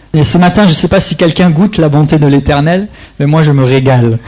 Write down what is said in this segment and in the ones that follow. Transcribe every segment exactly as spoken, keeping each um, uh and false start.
Et ce matin, je ne sais pas si quelqu'un goûte la bonté de l'Éternel, mais moi je me régale.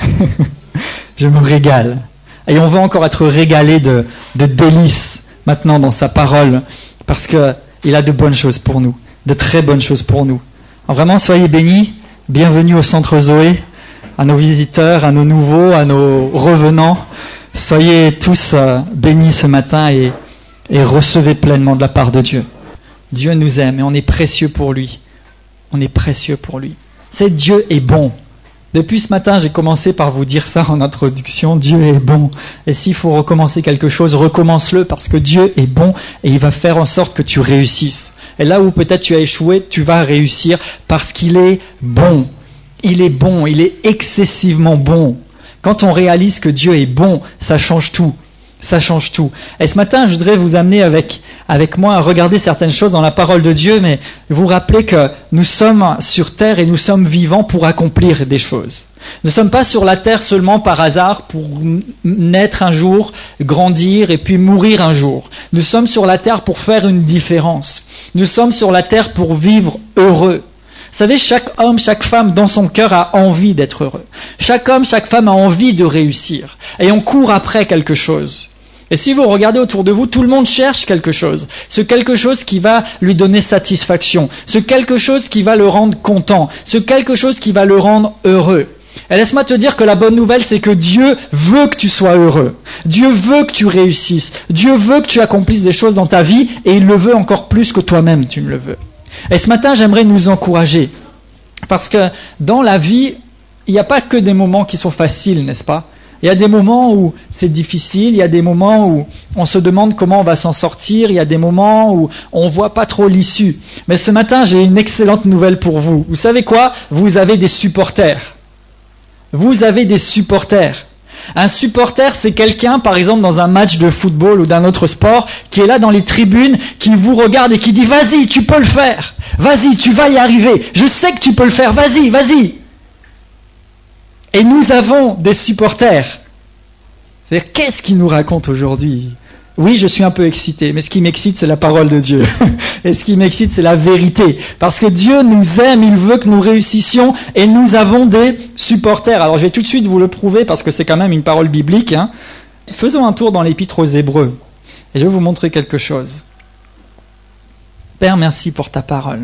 Je me régale. Et on veut encore être régalé de, de délices maintenant dans sa parole, parce qu'il a de bonnes choses pour nous, de très bonnes choses pour nous. Alors vraiment, soyez bénis, bienvenue au Centre Zoé, à nos visiteurs, à nos nouveaux, à nos revenants. Soyez tous euh, bénis ce matin et, et recevez pleinement de la part de Dieu. Dieu nous aime et on est précieux pour lui. On est précieux pour lui. C'est Dieu est bon. Depuis ce matin, j'ai commencé par vous dire ça en introduction. Dieu est bon. Et s'il faut recommencer quelque chose, recommence-le parce que Dieu est bon et il va faire en sorte que tu réussisses. Et là où peut-être tu as échoué, tu vas réussir parce qu'il est bon. Il est bon, il est excessivement bon. Quand on réalise que Dieu est bon, ça change tout. Ça change tout. Et ce matin, je voudrais vous amener avec, avec moi à regarder certaines choses dans la parole de Dieu, mais vous rappeler que nous sommes sur terre et nous sommes vivants pour accomplir des choses. Nous ne sommes pas sur la terre seulement par hasard pour naître un jour, grandir et puis mourir un jour. Nous sommes sur la terre pour faire une différence. Nous sommes sur la terre pour vivre heureux. Vous savez, chaque homme, chaque femme dans son cœur a envie d'être heureux. Chaque homme, chaque femme a envie de réussir. Et on court après quelque chose. Et si vous regardez autour de vous, tout le monde cherche quelque chose. Ce quelque chose qui va lui donner satisfaction. Ce quelque chose qui va le rendre content. Ce quelque chose qui va le rendre heureux. Et laisse-moi te dire que la bonne nouvelle, c'est que Dieu veut que tu sois heureux. Dieu veut que tu réussisses. Dieu veut que tu accomplisses des choses dans ta vie et il le veut encore plus que toi-même tu ne le veux. Et ce matin, j'aimerais nous encourager. Parce que dans la vie, il n'y a pas que des moments qui sont faciles, n'est-ce pas ? Il y a des moments où c'est difficile, il y a des moments où on se demande comment on va s'en sortir, il y a des moments où on ne voit pas trop l'issue. Mais ce matin, j'ai une excellente nouvelle pour vous. Vous savez quoi ? Vous avez des supporters. Vous avez des supporters. Un supporter, c'est quelqu'un, par exemple, dans un match de football ou d'un autre sport, qui est là dans les tribunes, qui vous regarde et qui dit « Vas-y, tu peux le faire. Vas-y, tu vas y arriver. Je sais que tu peux le faire. Vas-y, vas-y. » Et nous avons des supporters. C'est-à-dire, qu'est-ce qu'il nous raconte aujourd'hui ? Oui, je suis un peu excité, mais ce qui m'excite, c'est la parole de Dieu. Et ce qui m'excite, c'est la vérité. Parce que Dieu nous aime, il veut que nous réussissions, et nous avons des supporters. Alors, je vais tout de suite vous le prouver, parce que c'est quand même une parole biblique. Hein. Faisons un tour dans l'Épître aux Hébreux, et je vais vous montrer quelque chose. Père, merci pour ta parole.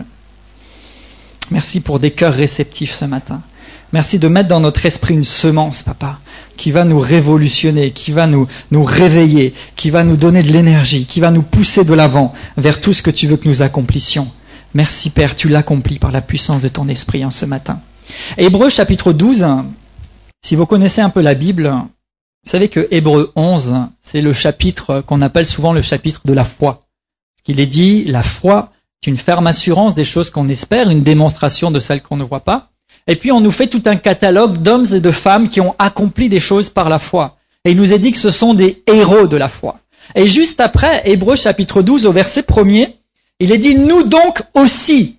Merci pour des cœurs réceptifs ce matin. Merci de mettre dans notre esprit une semence, Papa, qui va nous révolutionner, qui va nous, nous réveiller, qui va nous donner de l'énergie, qui va nous pousser de l'avant vers tout ce que tu veux que nous accomplissions. Merci, Père, tu l'accomplis par la puissance de ton esprit en ce matin. Hébreux chapitre douze, si vous connaissez un peu la Bible, vous savez que Hébreux onze, c'est le chapitre qu'on appelle souvent le chapitre de la foi. Il est dit, la foi est une ferme assurance des choses qu'on espère, une démonstration de celles qu'on ne voit pas. Et puis on nous fait tout un catalogue d'hommes et de femmes qui ont accompli des choses par la foi. Et il nous est dit que ce sont des héros de la foi. Et juste après, Hébreux chapitre douze, au verset premier, il est dit « Nous donc aussi,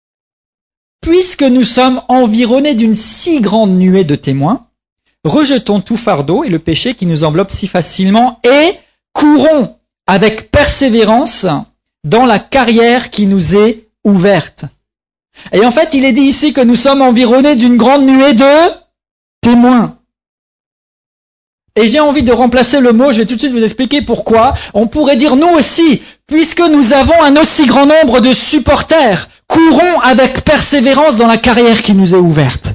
puisque nous sommes environnés d'une si grande nuée de témoins, rejetons tout fardeau et le péché qui nous enveloppe si facilement et courons avec persévérance dans la carrière qui nous est ouverte. » Et en fait, il est dit ici que nous sommes environnés d'une grande nuée de témoins. Et j'ai envie de remplacer le mot, je vais tout de suite vous expliquer pourquoi. On pourrait dire nous aussi, puisque nous avons un aussi grand nombre de supporters, courons avec persévérance dans la carrière qui nous est ouverte.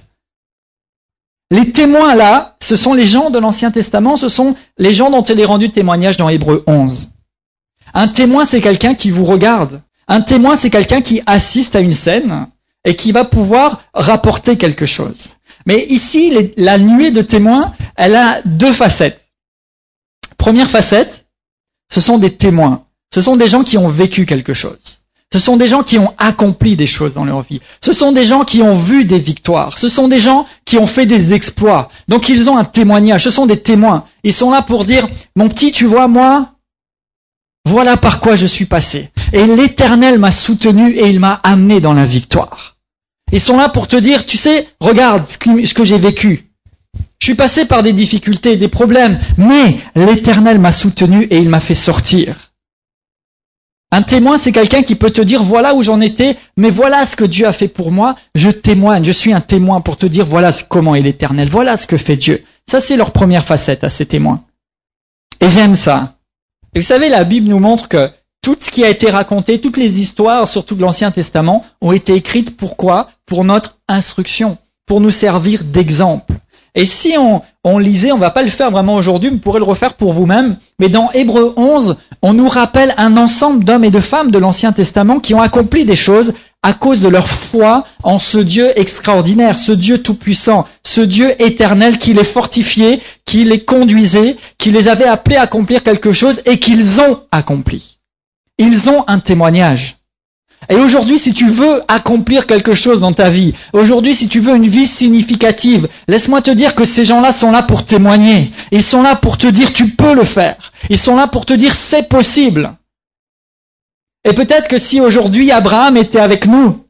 Les témoins là, ce sont les gens de l'Ancien Testament, ce sont les gens dont il est rendu témoignage dans Hébreux onze. Un témoin, c'est quelqu'un qui vous regarde. Un témoin, c'est quelqu'un qui assiste à une scène et qui va pouvoir rapporter quelque chose. Mais ici, les, la nuée de témoins, elle a deux facettes. Première facette, ce sont des témoins. Ce sont des gens qui ont vécu quelque chose. Ce sont des gens qui ont accompli des choses dans leur vie. Ce sont des gens qui ont vu des victoires. Ce sont des gens qui ont fait des exploits. Donc ils ont un témoignage. Ce sont des témoins. Ils sont là pour dire, mon petit, tu vois, moi, voilà par quoi je suis passé. Et l'Éternel m'a soutenu et il m'a amené dans la victoire. Ils sont là pour te dire, tu sais, regarde ce que, ce que j'ai vécu. Je suis passé par des difficultés, des problèmes, mais l'Éternel m'a soutenu et il m'a fait sortir. Un témoin, c'est quelqu'un qui peut te dire voilà où j'en étais, mais voilà ce que Dieu a fait pour moi. Je témoigne, je suis un témoin pour te dire voilà comment est l'Éternel, voilà ce que fait Dieu. Ça, c'est leur première facette à ces témoins. Et j'aime ça. Et vous savez, la Bible nous montre que tout ce qui a été raconté, toutes les histoires, surtout de l'Ancien Testament, ont été écrites pourquoi ? Pour notre instruction, pour nous servir d'exemple. Et si on, on lisait, on va pas le faire vraiment aujourd'hui, vous pourrez le refaire pour vous-même, mais dans Hébreux onze, on nous rappelle un ensemble d'hommes et de femmes de l'Ancien Testament qui ont accompli des choses à cause de leur foi en ce Dieu extraordinaire, ce Dieu tout-puissant, ce Dieu éternel qui les fortifiait, qui les conduisait, qui les avait appelés à accomplir quelque chose et qu'ils ont accompli. Ils ont un témoignage. Et aujourd'hui, si tu veux accomplir quelque chose dans ta vie, aujourd'hui, si tu veux une vie significative, laisse-moi te dire que ces gens-là sont là pour témoigner. Ils sont là pour te dire tu peux le faire. Ils sont là pour te dire c'est possible. Et peut-être que si aujourd'hui Abraham était avec nous,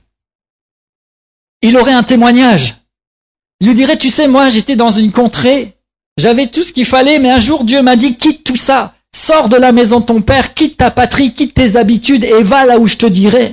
il aurait un témoignage. Il lui dirait, tu sais, moi j'étais dans une contrée, j'avais tout ce qu'il fallait, mais un jour Dieu m'a dit quitte tout ça. Sors de la maison de ton père, quitte ta patrie, quitte tes habitudes et va là où je te dirai.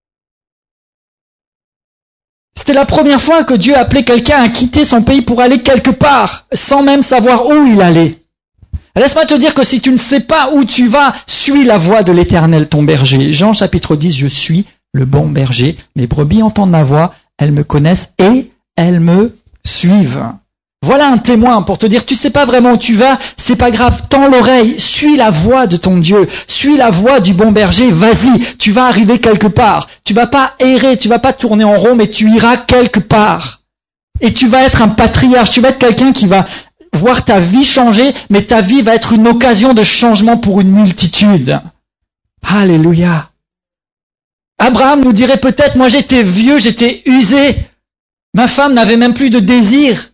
C'était la première fois que Dieu appelait quelqu'un à quitter son pays pour aller quelque part, sans même savoir où il allait. Laisse-moi te dire que si tu ne sais pas où tu vas, suis la voie de l'Éternel, ton berger. Jean chapitre dix, je suis le bon berger. Mes brebis entendent ma voix, elles me connaissent et elles me suivent. Voilà un témoin pour te dire, tu sais pas vraiment où tu vas, c'est pas grave, tends l'oreille, suis la voie de ton Dieu, suis la voie du bon berger, vas-y, tu vas arriver quelque part. Tu vas pas errer, tu vas pas tourner en rond, mais tu iras quelque part. Et tu vas être un patriarche, tu vas être quelqu'un qui va voir ta vie changer, mais ta vie va être une occasion de changement pour une multitude. Alléluia. Abraham nous dirait peut-être, moi j'étais vieux, j'étais usé, ma femme n'avait même plus de désir.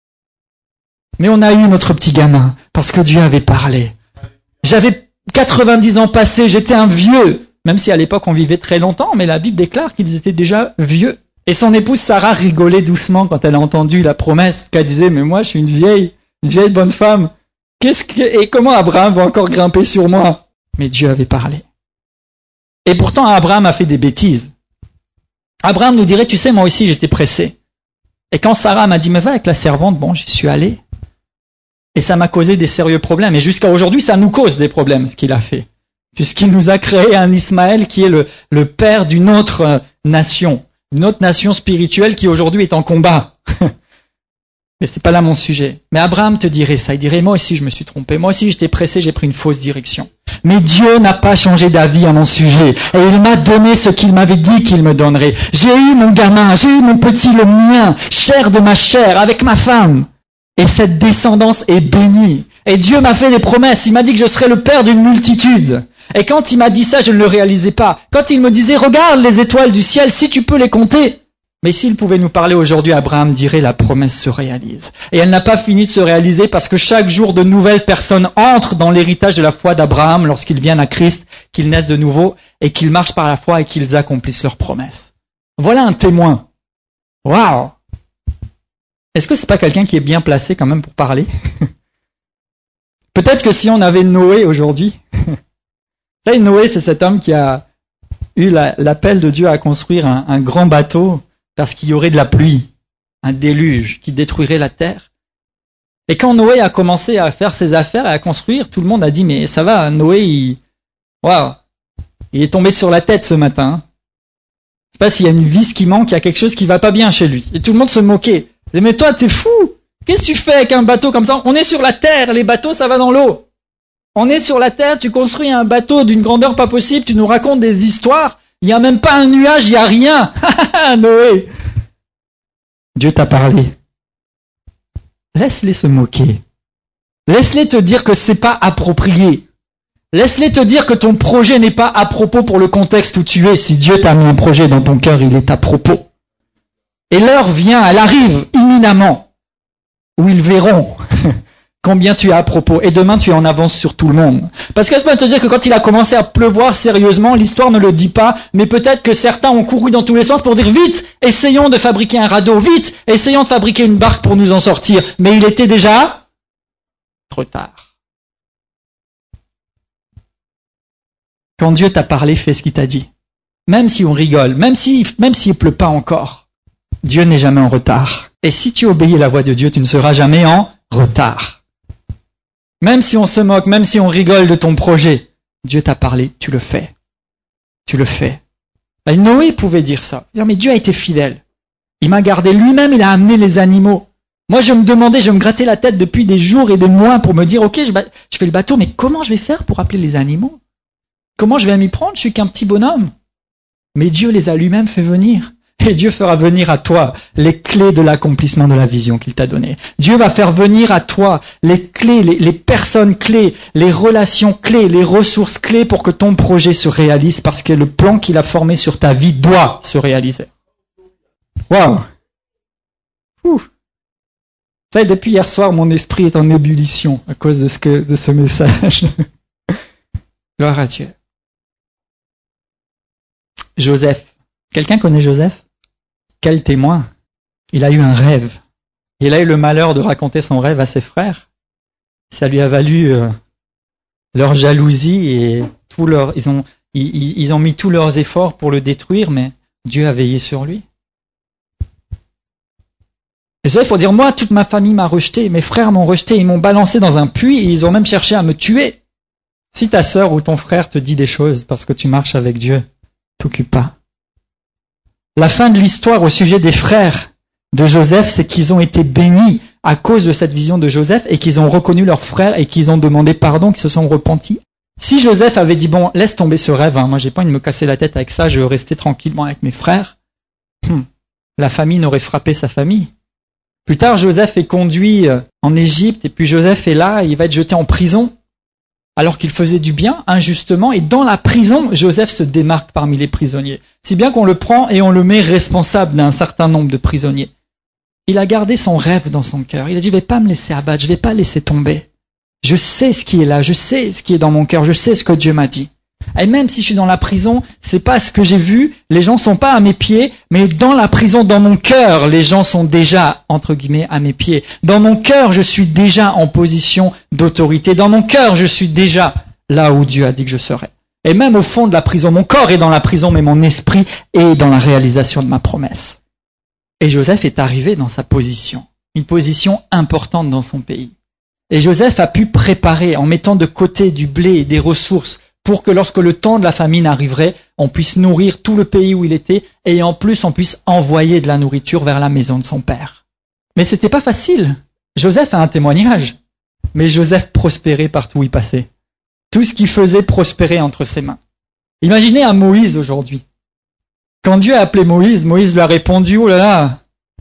Mais on a eu notre petit gamin, parce que Dieu avait parlé. J'avais quatre-vingt-dix ans passés, j'étais un vieux, même si à l'époque on vivait très longtemps, mais la Bible déclare qu'ils étaient déjà vieux. Et son épouse Sarah rigolait doucement quand elle a entendu la promesse, qu'elle disait, mais moi je suis une vieille, une vieille bonne femme, qu'est-ce que, et comment Abraham va encore grimper sur moi? Mais Dieu avait parlé. Et pourtant Abraham a fait des bêtises. Abraham nous dirait, tu sais, moi aussi j'étais pressé. Et quand Sarah m'a dit, mais va avec la servante, bon, j'y suis allé. Et ça m'a causé des sérieux problèmes. Et jusqu'à aujourd'hui, ça nous cause des problèmes, ce qu'il a fait. Puisqu'il nous a créé un Ismaël qui est le, le père d'une autre euh, nation. Une autre nation spirituelle qui aujourd'hui est en combat. Mais c'est pas là mon sujet. Mais Abraham te dirait ça. Il dirait, moi aussi je me suis trompé. Moi aussi j'étais pressé, j'ai pris une fausse direction. Mais Dieu n'a pas changé d'avis à mon sujet. Et il m'a donné ce qu'il m'avait dit qu'il me donnerait. J'ai eu mon gamin, j'ai eu mon petit, le mien, chair de ma chair, avec ma femme. Et cette descendance est bénie. Et Dieu m'a fait des promesses. Il m'a dit que je serais le père d'une multitude. Et quand il m'a dit ça, je ne le réalisais pas. Quand il me disait, regarde les étoiles du ciel, si tu peux les compter. Mais s'il pouvait nous parler aujourd'hui, Abraham dirait, la promesse se réalise. Et elle n'a pas fini de se réaliser parce que chaque jour, de nouvelles personnes entrent dans l'héritage de la foi d'Abraham lorsqu'ils viennent à Christ, qu'ils naissent de nouveau et qu'ils marchent par la foi et qu'ils accomplissent leurs promesses. Voilà un témoin. Waouh! Est-ce que c'est pas quelqu'un qui est bien placé quand même pour parler? Peut-être que si on avait Noé aujourd'hui, là Noé c'est cet homme qui a eu la, l'appel de Dieu à construire un, un grand bateau parce qu'il y aurait de la pluie, un déluge qui détruirait la terre. Et quand Noé a commencé à faire ses affaires et à construire, tout le monde a dit mais ça va, Noé il, waouh, il est tombé sur la tête ce matin. Je sais pas s'il y a une vis qui manque, il y a quelque chose qui va pas bien chez lui. Et tout le monde se moquait. Mais toi, t'es fou! Qu'est-ce que tu fais avec un bateau comme ça? On est sur la terre, les bateaux, ça va dans l'eau. On est sur la terre, tu construis un bateau d'une grandeur pas possible, tu nous racontes des histoires, il n'y a même pas un nuage, il n'y a rien. Noé! Dieu t'a parlé. Laisse-les se moquer. Laisse-les te dire que c'est pas approprié. Laisse-les te dire que ton projet n'est pas à propos pour le contexte où tu es. Si Dieu t'a mis un projet dans ton cœur, il est à propos. Et l'heure vient, elle arrive imminemment, où ils verront combien tu es à propos. Et demain, tu es en avance sur tout le monde. Parce que je peux te dire que quand il a commencé à pleuvoir sérieusement, l'histoire ne le dit pas, mais peut-être que certains ont couru dans tous les sens pour dire vite, essayons de fabriquer un radeau, vite, essayons de fabriquer une barque pour nous en sortir. Mais il était déjà trop tard. Quand Dieu t'a parlé, fais ce qu'il t'a dit. Même si on rigole, même si, même s'il pleut pas encore, Dieu n'est jamais en retard. Et si tu obéis à la voix de Dieu, tu ne seras jamais en retard. Même si on se moque, même si on rigole de ton projet, Dieu t'a parlé, tu le fais. Tu le fais. Et Noé pouvait dire ça. Dire, mais Dieu a été fidèle. Il m'a gardé lui-même, il a amené les animaux. Moi, je me demandais, je me grattais la tête depuis des jours et des mois pour me dire, ok, je, ba- je fais le bateau, mais comment je vais faire pour appeler les animaux? Comment je vais m'y prendre? Je suis qu'un petit bonhomme. Mais Dieu les a lui-même fait venir. Et Dieu fera venir à toi les clés de l'accomplissement de la vision qu'il t'a donnée. Dieu va faire venir à toi les clés, les, les personnes clés, les relations clés, les ressources clés pour que ton projet se réalise parce que le plan qu'il a formé sur ta vie doit se réaliser. Waouh! Ouh! Ça, depuis hier soir, mon esprit est en ébullition à cause de ce, que, de ce message. Gloire à Dieu. Joseph. Quelqu'un connaît Joseph? Quel témoin! Il a eu un rêve. Il a eu le malheur de raconter son rêve à ses frères. Ça lui a valu euh, leur jalousie et tout leur, ils ont, ils, ils ont mis tous leurs efforts pour le détruire, mais Dieu a veillé sur lui. Et ça, il faut dire, moi, toute ma famille m'a rejeté, mes frères m'ont rejeté, ils m'ont balancé dans un puits et ils ont même cherché à me tuer. Si ta sœur ou ton frère te dit des choses parce que tu marches avec Dieu, t'occupe pas. La fin de l'histoire au sujet des frères de Joseph, c'est qu'ils ont été bénis à cause de cette vision de Joseph et qu'ils ont reconnu leurs frères et qu'ils ont demandé pardon, qu'ils se sont repentis. Si Joseph avait dit, bon, laisse tomber ce rêve, hein, moi j'ai pas envie de me casser la tête avec ça, je veux rester tranquillement avec mes frères, hum, la famine aurait frappé sa famille. Plus tard, Joseph est conduit en Égypte et puis Joseph est là, il va être jeté en prison alors qu'il faisait du bien injustement et dans la prison, Joseph se démarque parmi les prisonniers. Si bien qu'on le prend et on le met responsable d'un certain nombre de prisonniers. Il a gardé son rêve dans son cœur. Il a dit, je ne vais pas me laisser abattre, je ne vais pas laisser tomber. Je sais ce qui est là, je sais ce qui est dans mon cœur, je sais ce que Dieu m'a dit. Et même si je suis dans la prison, c'est pas ce que j'ai vu, les gens sont pas à mes pieds, mais dans la prison, dans mon cœur, les gens sont déjà, entre guillemets, à mes pieds. Dans mon cœur, je suis déjà en position d'autorité. Dans mon cœur, je suis déjà là où Dieu a dit que je serais. Et même au fond de la prison, mon corps est dans la prison, mais mon esprit est dans la réalisation de ma promesse. Et Joseph est arrivé dans sa position, une position importante dans son pays. Et Joseph a pu préparer, en mettant de côté du blé et des ressources, pour que lorsque le temps de la famine arriverait, on puisse nourrir tout le pays où il était, et en plus on puisse envoyer de la nourriture vers la maison de son père. Mais c'était pas facile. Joseph a un témoignage, mais Joseph prospérait partout où il passait. Tout ce qu'il faisait prospérait entre ses mains. Imaginez un Moïse aujourd'hui. Quand Dieu a appelé Moïse, Moïse lui a répondu, oh là là,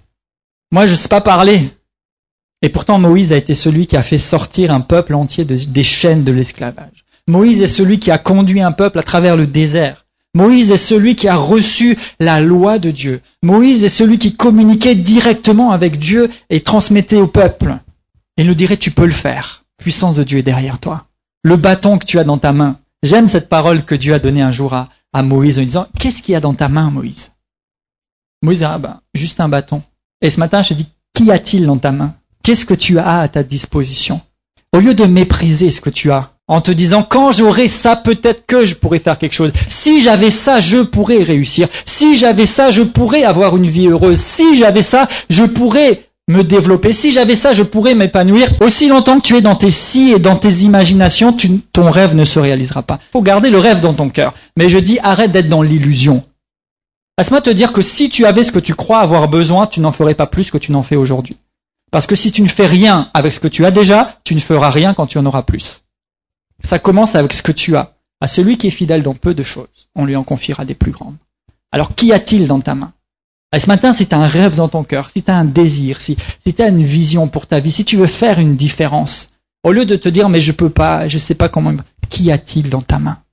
moi je sais pas parler. Et pourtant Moïse a été celui qui a fait sortir un peuple entier de, des chaînes de l'esclavage. Moïse est celui qui a conduit un peuple à travers le désert. Moïse est celui qui a reçu la loi de Dieu. Moïse est celui qui communiquait directement avec Dieu et transmettait au peuple. Il nous dirait, tu peux le faire. Puissance de Dieu est derrière toi. Le bâton que tu as dans ta main. J'aime cette parole que Dieu a donnée un jour à, à Moïse en lui disant, qu'est-ce qu'il y a dans ta main, Moïse? Moïse dit, ah ben, juste un bâton. Et ce matin, je te dis, qu'y a-t-il dans ta main? Qu'est-ce que tu as à ta disposition? Au lieu de mépriser ce que tu as, en te disant, quand j'aurai ça, peut-être que je pourrais faire quelque chose. Si j'avais ça, je pourrais réussir. Si j'avais ça, je pourrais avoir une vie heureuse. Si j'avais ça, je pourrais me développer. Si j'avais ça, je pourrais m'épanouir. Aussi longtemps que tu es dans tes si et dans tes imaginations, tu, ton rêve ne se réalisera pas. Il faut garder le rêve dans ton cœur. Mais je dis, arrête d'être dans l'illusion. Laisse-moi te dire que si tu avais ce que tu crois avoir besoin, tu n'en ferais pas plus que tu n'en fais aujourd'hui. Parce que si tu ne fais rien avec ce que tu as déjà, tu ne feras rien quand tu en auras plus. Ça commence avec ce que tu as. À celui qui est fidèle dans peu de choses, on lui en confiera des plus grandes. Alors, qu'y a-t-il dans ta main? Et ce matin, si tu as un rêve dans ton cœur, si tu as un désir, si, si tu as une vision pour ta vie, si tu veux faire une différence, au lieu de te dire, mais je peux pas, je sais pas comment, qu'y a-t-il dans ta main?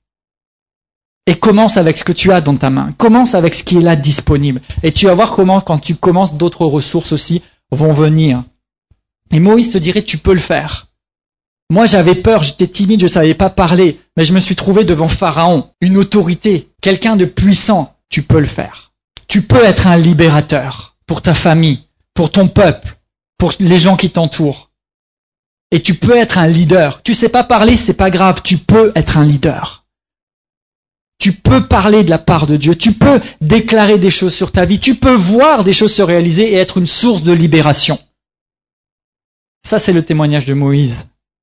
Et commence avec ce que tu as dans ta main. Commence avec ce qui est là disponible. Et tu vas voir comment, quand tu commences, d'autres ressources aussi vont venir. Et Moïse te dirait, tu peux le faire. Moi, j'avais peur, j'étais timide, je ne savais pas parler, mais je me suis trouvé devant Pharaon, une autorité, quelqu'un de puissant. Tu peux le faire. Tu peux être un libérateur pour ta famille, pour ton peuple, pour les gens qui t'entourent. Et tu peux être un leader. Tu sais pas parler, c'est pas grave, tu peux être un leader. Tu peux parler de la part de Dieu, tu peux déclarer des choses sur ta vie, tu peux voir des choses se réaliser et être une source de libération. Ça, c'est le témoignage de Moïse.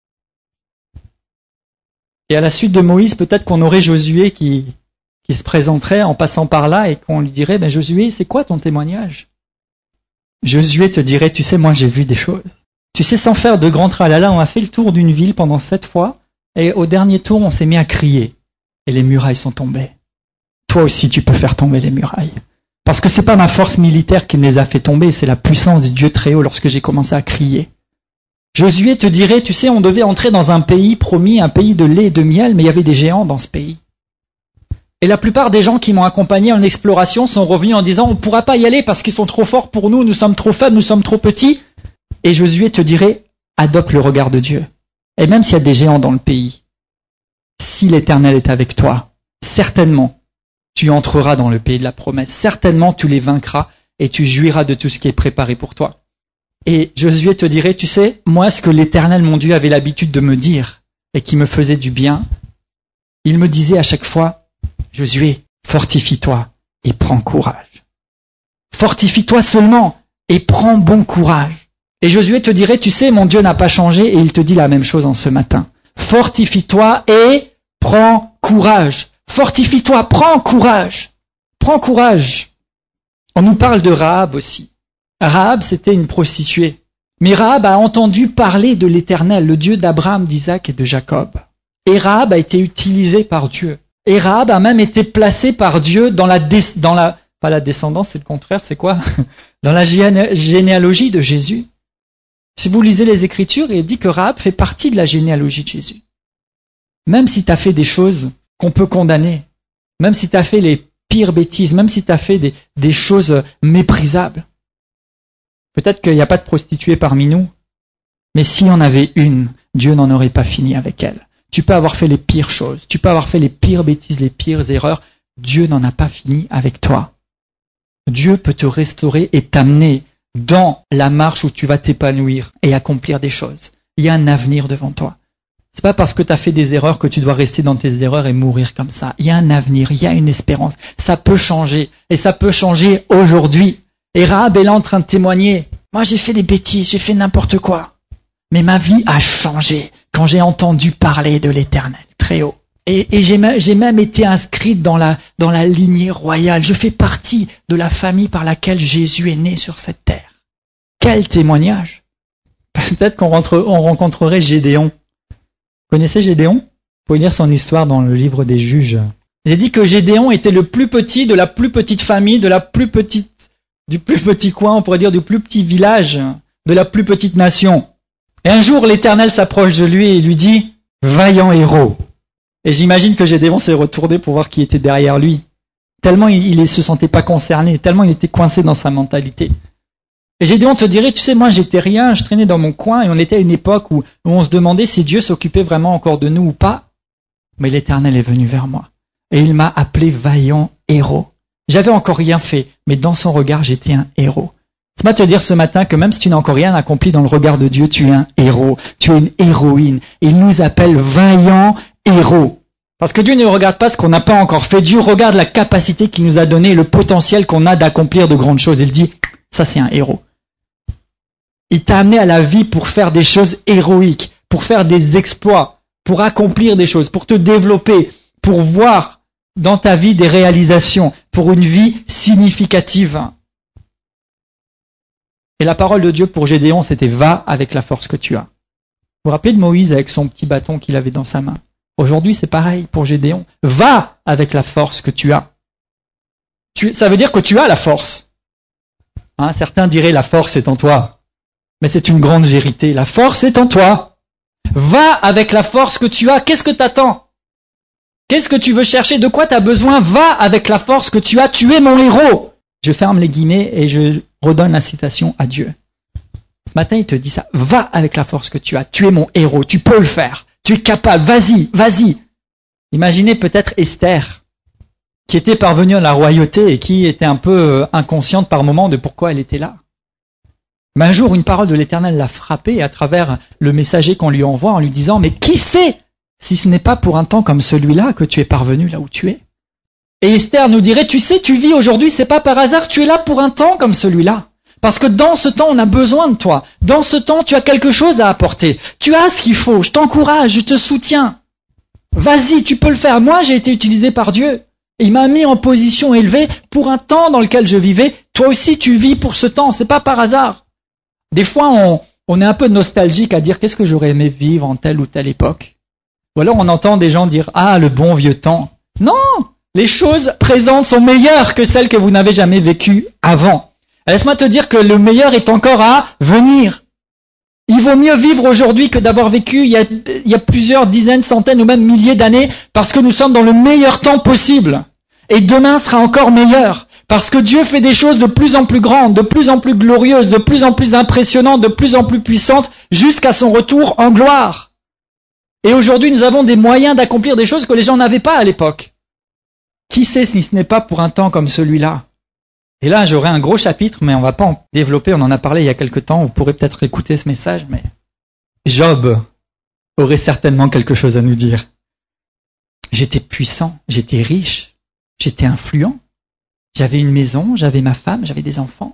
Et à la suite de Moïse, peut-être qu'on aurait Josué qui, qui se présenterait en passant par là et qu'on lui dirait, ben Josué, c'est quoi ton témoignage? Josué te dirait, tu sais, moi j'ai vu des choses. Tu sais, sans faire de grands tralala, on a fait le tour d'une ville pendant sept fois et au dernier tour, on s'est mis à crier. Et les murailles sont tombées. Toi aussi, tu peux faire tomber les murailles. Parce que c'est pas ma force militaire qui me les a fait tomber, c'est la puissance du Dieu très haut lorsque j'ai commencé à crier. Josué te dirait, tu sais, on devait entrer dans un pays promis, un pays de lait et de miel, mais il y avait des géants dans ce pays. Et la plupart des gens qui m'ont accompagné en exploration sont revenus en disant, on ne pourra pas y aller parce qu'ils sont trop forts pour nous, nous sommes trop faibles, nous sommes trop petits. Et Josué te dirait, adopte le regard de Dieu. Et même s'il y a des géants dans le pays, si l'Éternel est avec toi, certainement, tu entreras dans le pays de la promesse. Certainement, tu les vaincras et tu jouiras de tout ce qui est préparé pour toi. Et Josué te dirait, tu sais, moi, ce que l'Éternel, mon Dieu, avait l'habitude de me dire et qui me faisait du bien, il me disait à chaque fois, Josué, fortifie-toi et prends courage. Fortifie-toi seulement et prends bon courage. Et Josué te dirait, tu sais, mon Dieu n'a pas changé et il te dit la même chose en ce matin. Fortifie-toi et prends courage. Fortifie-toi, prends courage. Prends courage. On nous parle de Rahab aussi. Rahab, c'était une prostituée. Mais Rahab a entendu parler de l'Éternel, le Dieu d'Abraham, d'Isaac et de Jacob. Et Rahab a été utilisée par Dieu. Et Rahab a même été placée par Dieu dans la, dé- dans la pas la descendance, c'est le contraire, c'est quoi? Dans la géné- généalogie de Jésus. Si vous lisez les Écritures, il dit que Rahab fait partie de la généalogie de Jésus. Même si tu as fait des choses qu'on peut condamner, même si tu as fait les pires bêtises, même si tu as fait des, des choses méprisables. Peut-être qu'il n'y a pas de prostituée parmi nous, mais s'il y en avait une, Dieu n'en aurait pas fini avec elle. Tu peux avoir fait les pires choses, tu peux avoir fait les pires bêtises, les pires erreurs, Dieu n'en a pas fini avec toi. Dieu peut te restaurer et t'amener dans la marche où tu vas t'épanouir et accomplir des choses. Il y a un avenir devant toi. C'est pas parce que tu as fait des erreurs que tu dois rester dans tes erreurs et mourir comme ça. Il y a un avenir, il y a une espérance. Ça peut changer. Et ça peut changer aujourd'hui. Et Rahab est là en train de témoigner. Moi j'ai fait des bêtises, j'ai fait n'importe quoi. Mais ma vie a changé quand j'ai entendu parler de l'Éternel, très haut. Et, et j'ai, même, j'ai même été inscrite dans la, dans la lignée royale. Je fais partie de la famille par laquelle Jésus est né sur cette terre. Quel témoignage! Peut-être qu'on rentre, on rencontrerait Gédéon. Vous connaissez Gédéon? Vous pouvez lire son histoire dans le livre des Juges. J'ai dit que Gédéon était le plus petit de la plus petite famille, de la plus petite, du plus petit coin, on pourrait dire du plus petit village, de la plus petite nation. Et un jour, l'Éternel s'approche de lui et lui dit, vaillant héros. Et j'imagine que Gédéon s'est retourné pour voir qui était derrière lui. Tellement il ne se sentait pas concerné, tellement il était coincé dans sa mentalité. Et Gédéon te dirait, tu sais, moi j'étais rien, je traînais dans mon coin et on était à une époque où, où on se demandait si Dieu s'occupait vraiment encore de nous ou pas. Mais l'Éternel est venu vers moi et il m'a appelé vaillant héros. J'avais encore rien fait, mais dans son regard j'étais un héros. C'est pas te dire ce matin que même si tu n'as encore rien accompli dans le regard de Dieu, tu es un héros, tu es une héroïne. Et il nous appelle vaillants héros. Parce que Dieu ne regarde pas ce qu'on n'a pas encore fait, Dieu regarde la capacité qu'il nous a donnée, le potentiel qu'on a d'accomplir de grandes choses. Il dit, ça c'est un héros. Il t'a amené à la vie pour faire des choses héroïques, pour faire des exploits, pour accomplir des choses, pour te développer, pour voir dans ta vie des réalisations, pour une vie significative. Et la parole de Dieu pour Gédéon, c'était « Va avec la force que tu as ». Vous vous rappelez de Moïse avec son petit bâton qu'il avait dans sa main? Aujourd'hui, c'est pareil pour Gédéon. « Va avec la force que tu as ». Tu, ça veut dire que tu as la force. Hein, certains diraient « La force est en toi ». Mais c'est une grande vérité. La force est en toi. Va avec la force que tu as. Qu'est-ce que t'attends? Qu'est-ce que tu veux chercher? De quoi tu as besoin? Va avec la force que tu as. Tu es mon héros. Je ferme les guillemets et je redonne la citation à Dieu. Ce matin, il te dit ça. Va avec la force que tu as. Tu es mon héros. Tu peux le faire. Tu es capable. Vas-y, vas-y. Imaginez peut-être Esther, qui était parvenue à la royauté et qui était un peu inconsciente par moments de pourquoi elle était là. Mais un jour, une parole de l'Éternel l'a frappée à travers le messager qu'on lui envoie en lui disant « Mais qui sait si ce n'est pas pour un temps comme celui-là que tu es parvenu là où tu es ?» Et Esther nous dirait, tu sais, tu vis aujourd'hui, c'est pas par hasard, tu es là pour un temps comme celui-là. Parce que dans ce temps, on a besoin de toi. Dans ce temps, tu as quelque chose à apporter. Tu as ce qu'il faut, je t'encourage, je te soutiens. Vas-y, tu peux le faire. Moi, j'ai été utilisé par Dieu. Il m'a mis en position élevée pour un temps dans lequel je vivais. Toi aussi, tu vis pour ce temps, c'est pas par hasard. Des fois, on, on est un peu nostalgique à dire qu'est-ce que j'aurais aimé vivre en telle ou telle époque. Ou alors on entend des gens dire « Ah, le bon vieux temps ». Non, les choses présentes sont meilleures que celles que vous n'avez jamais vécues avant. Laisse-moi te dire que le meilleur est encore à venir. Il vaut mieux vivre aujourd'hui que d'avoir vécu il y, a, il y a plusieurs dizaines, centaines ou même milliers d'années parce que nous sommes dans le meilleur temps possible. Et demain sera encore meilleur parce que Dieu fait des choses de plus en plus grandes, de plus en plus glorieuses, de plus en plus impressionnantes, de plus en plus puissantes jusqu'à son retour en gloire. Et aujourd'hui, nous avons des moyens d'accomplir des choses que les gens n'avaient pas à l'époque. Qui sait si ce n'est pas pour un temps comme celui-là? Et là, j'aurais un gros chapitre, mais on ne va pas en développer, on en a parlé il y a quelque temps, vous pourrez peut-être écouter ce message, mais Job aurait certainement quelque chose à nous dire. J'étais puissant, j'étais riche, j'étais influent, j'avais une maison, j'avais ma femme, j'avais des enfants.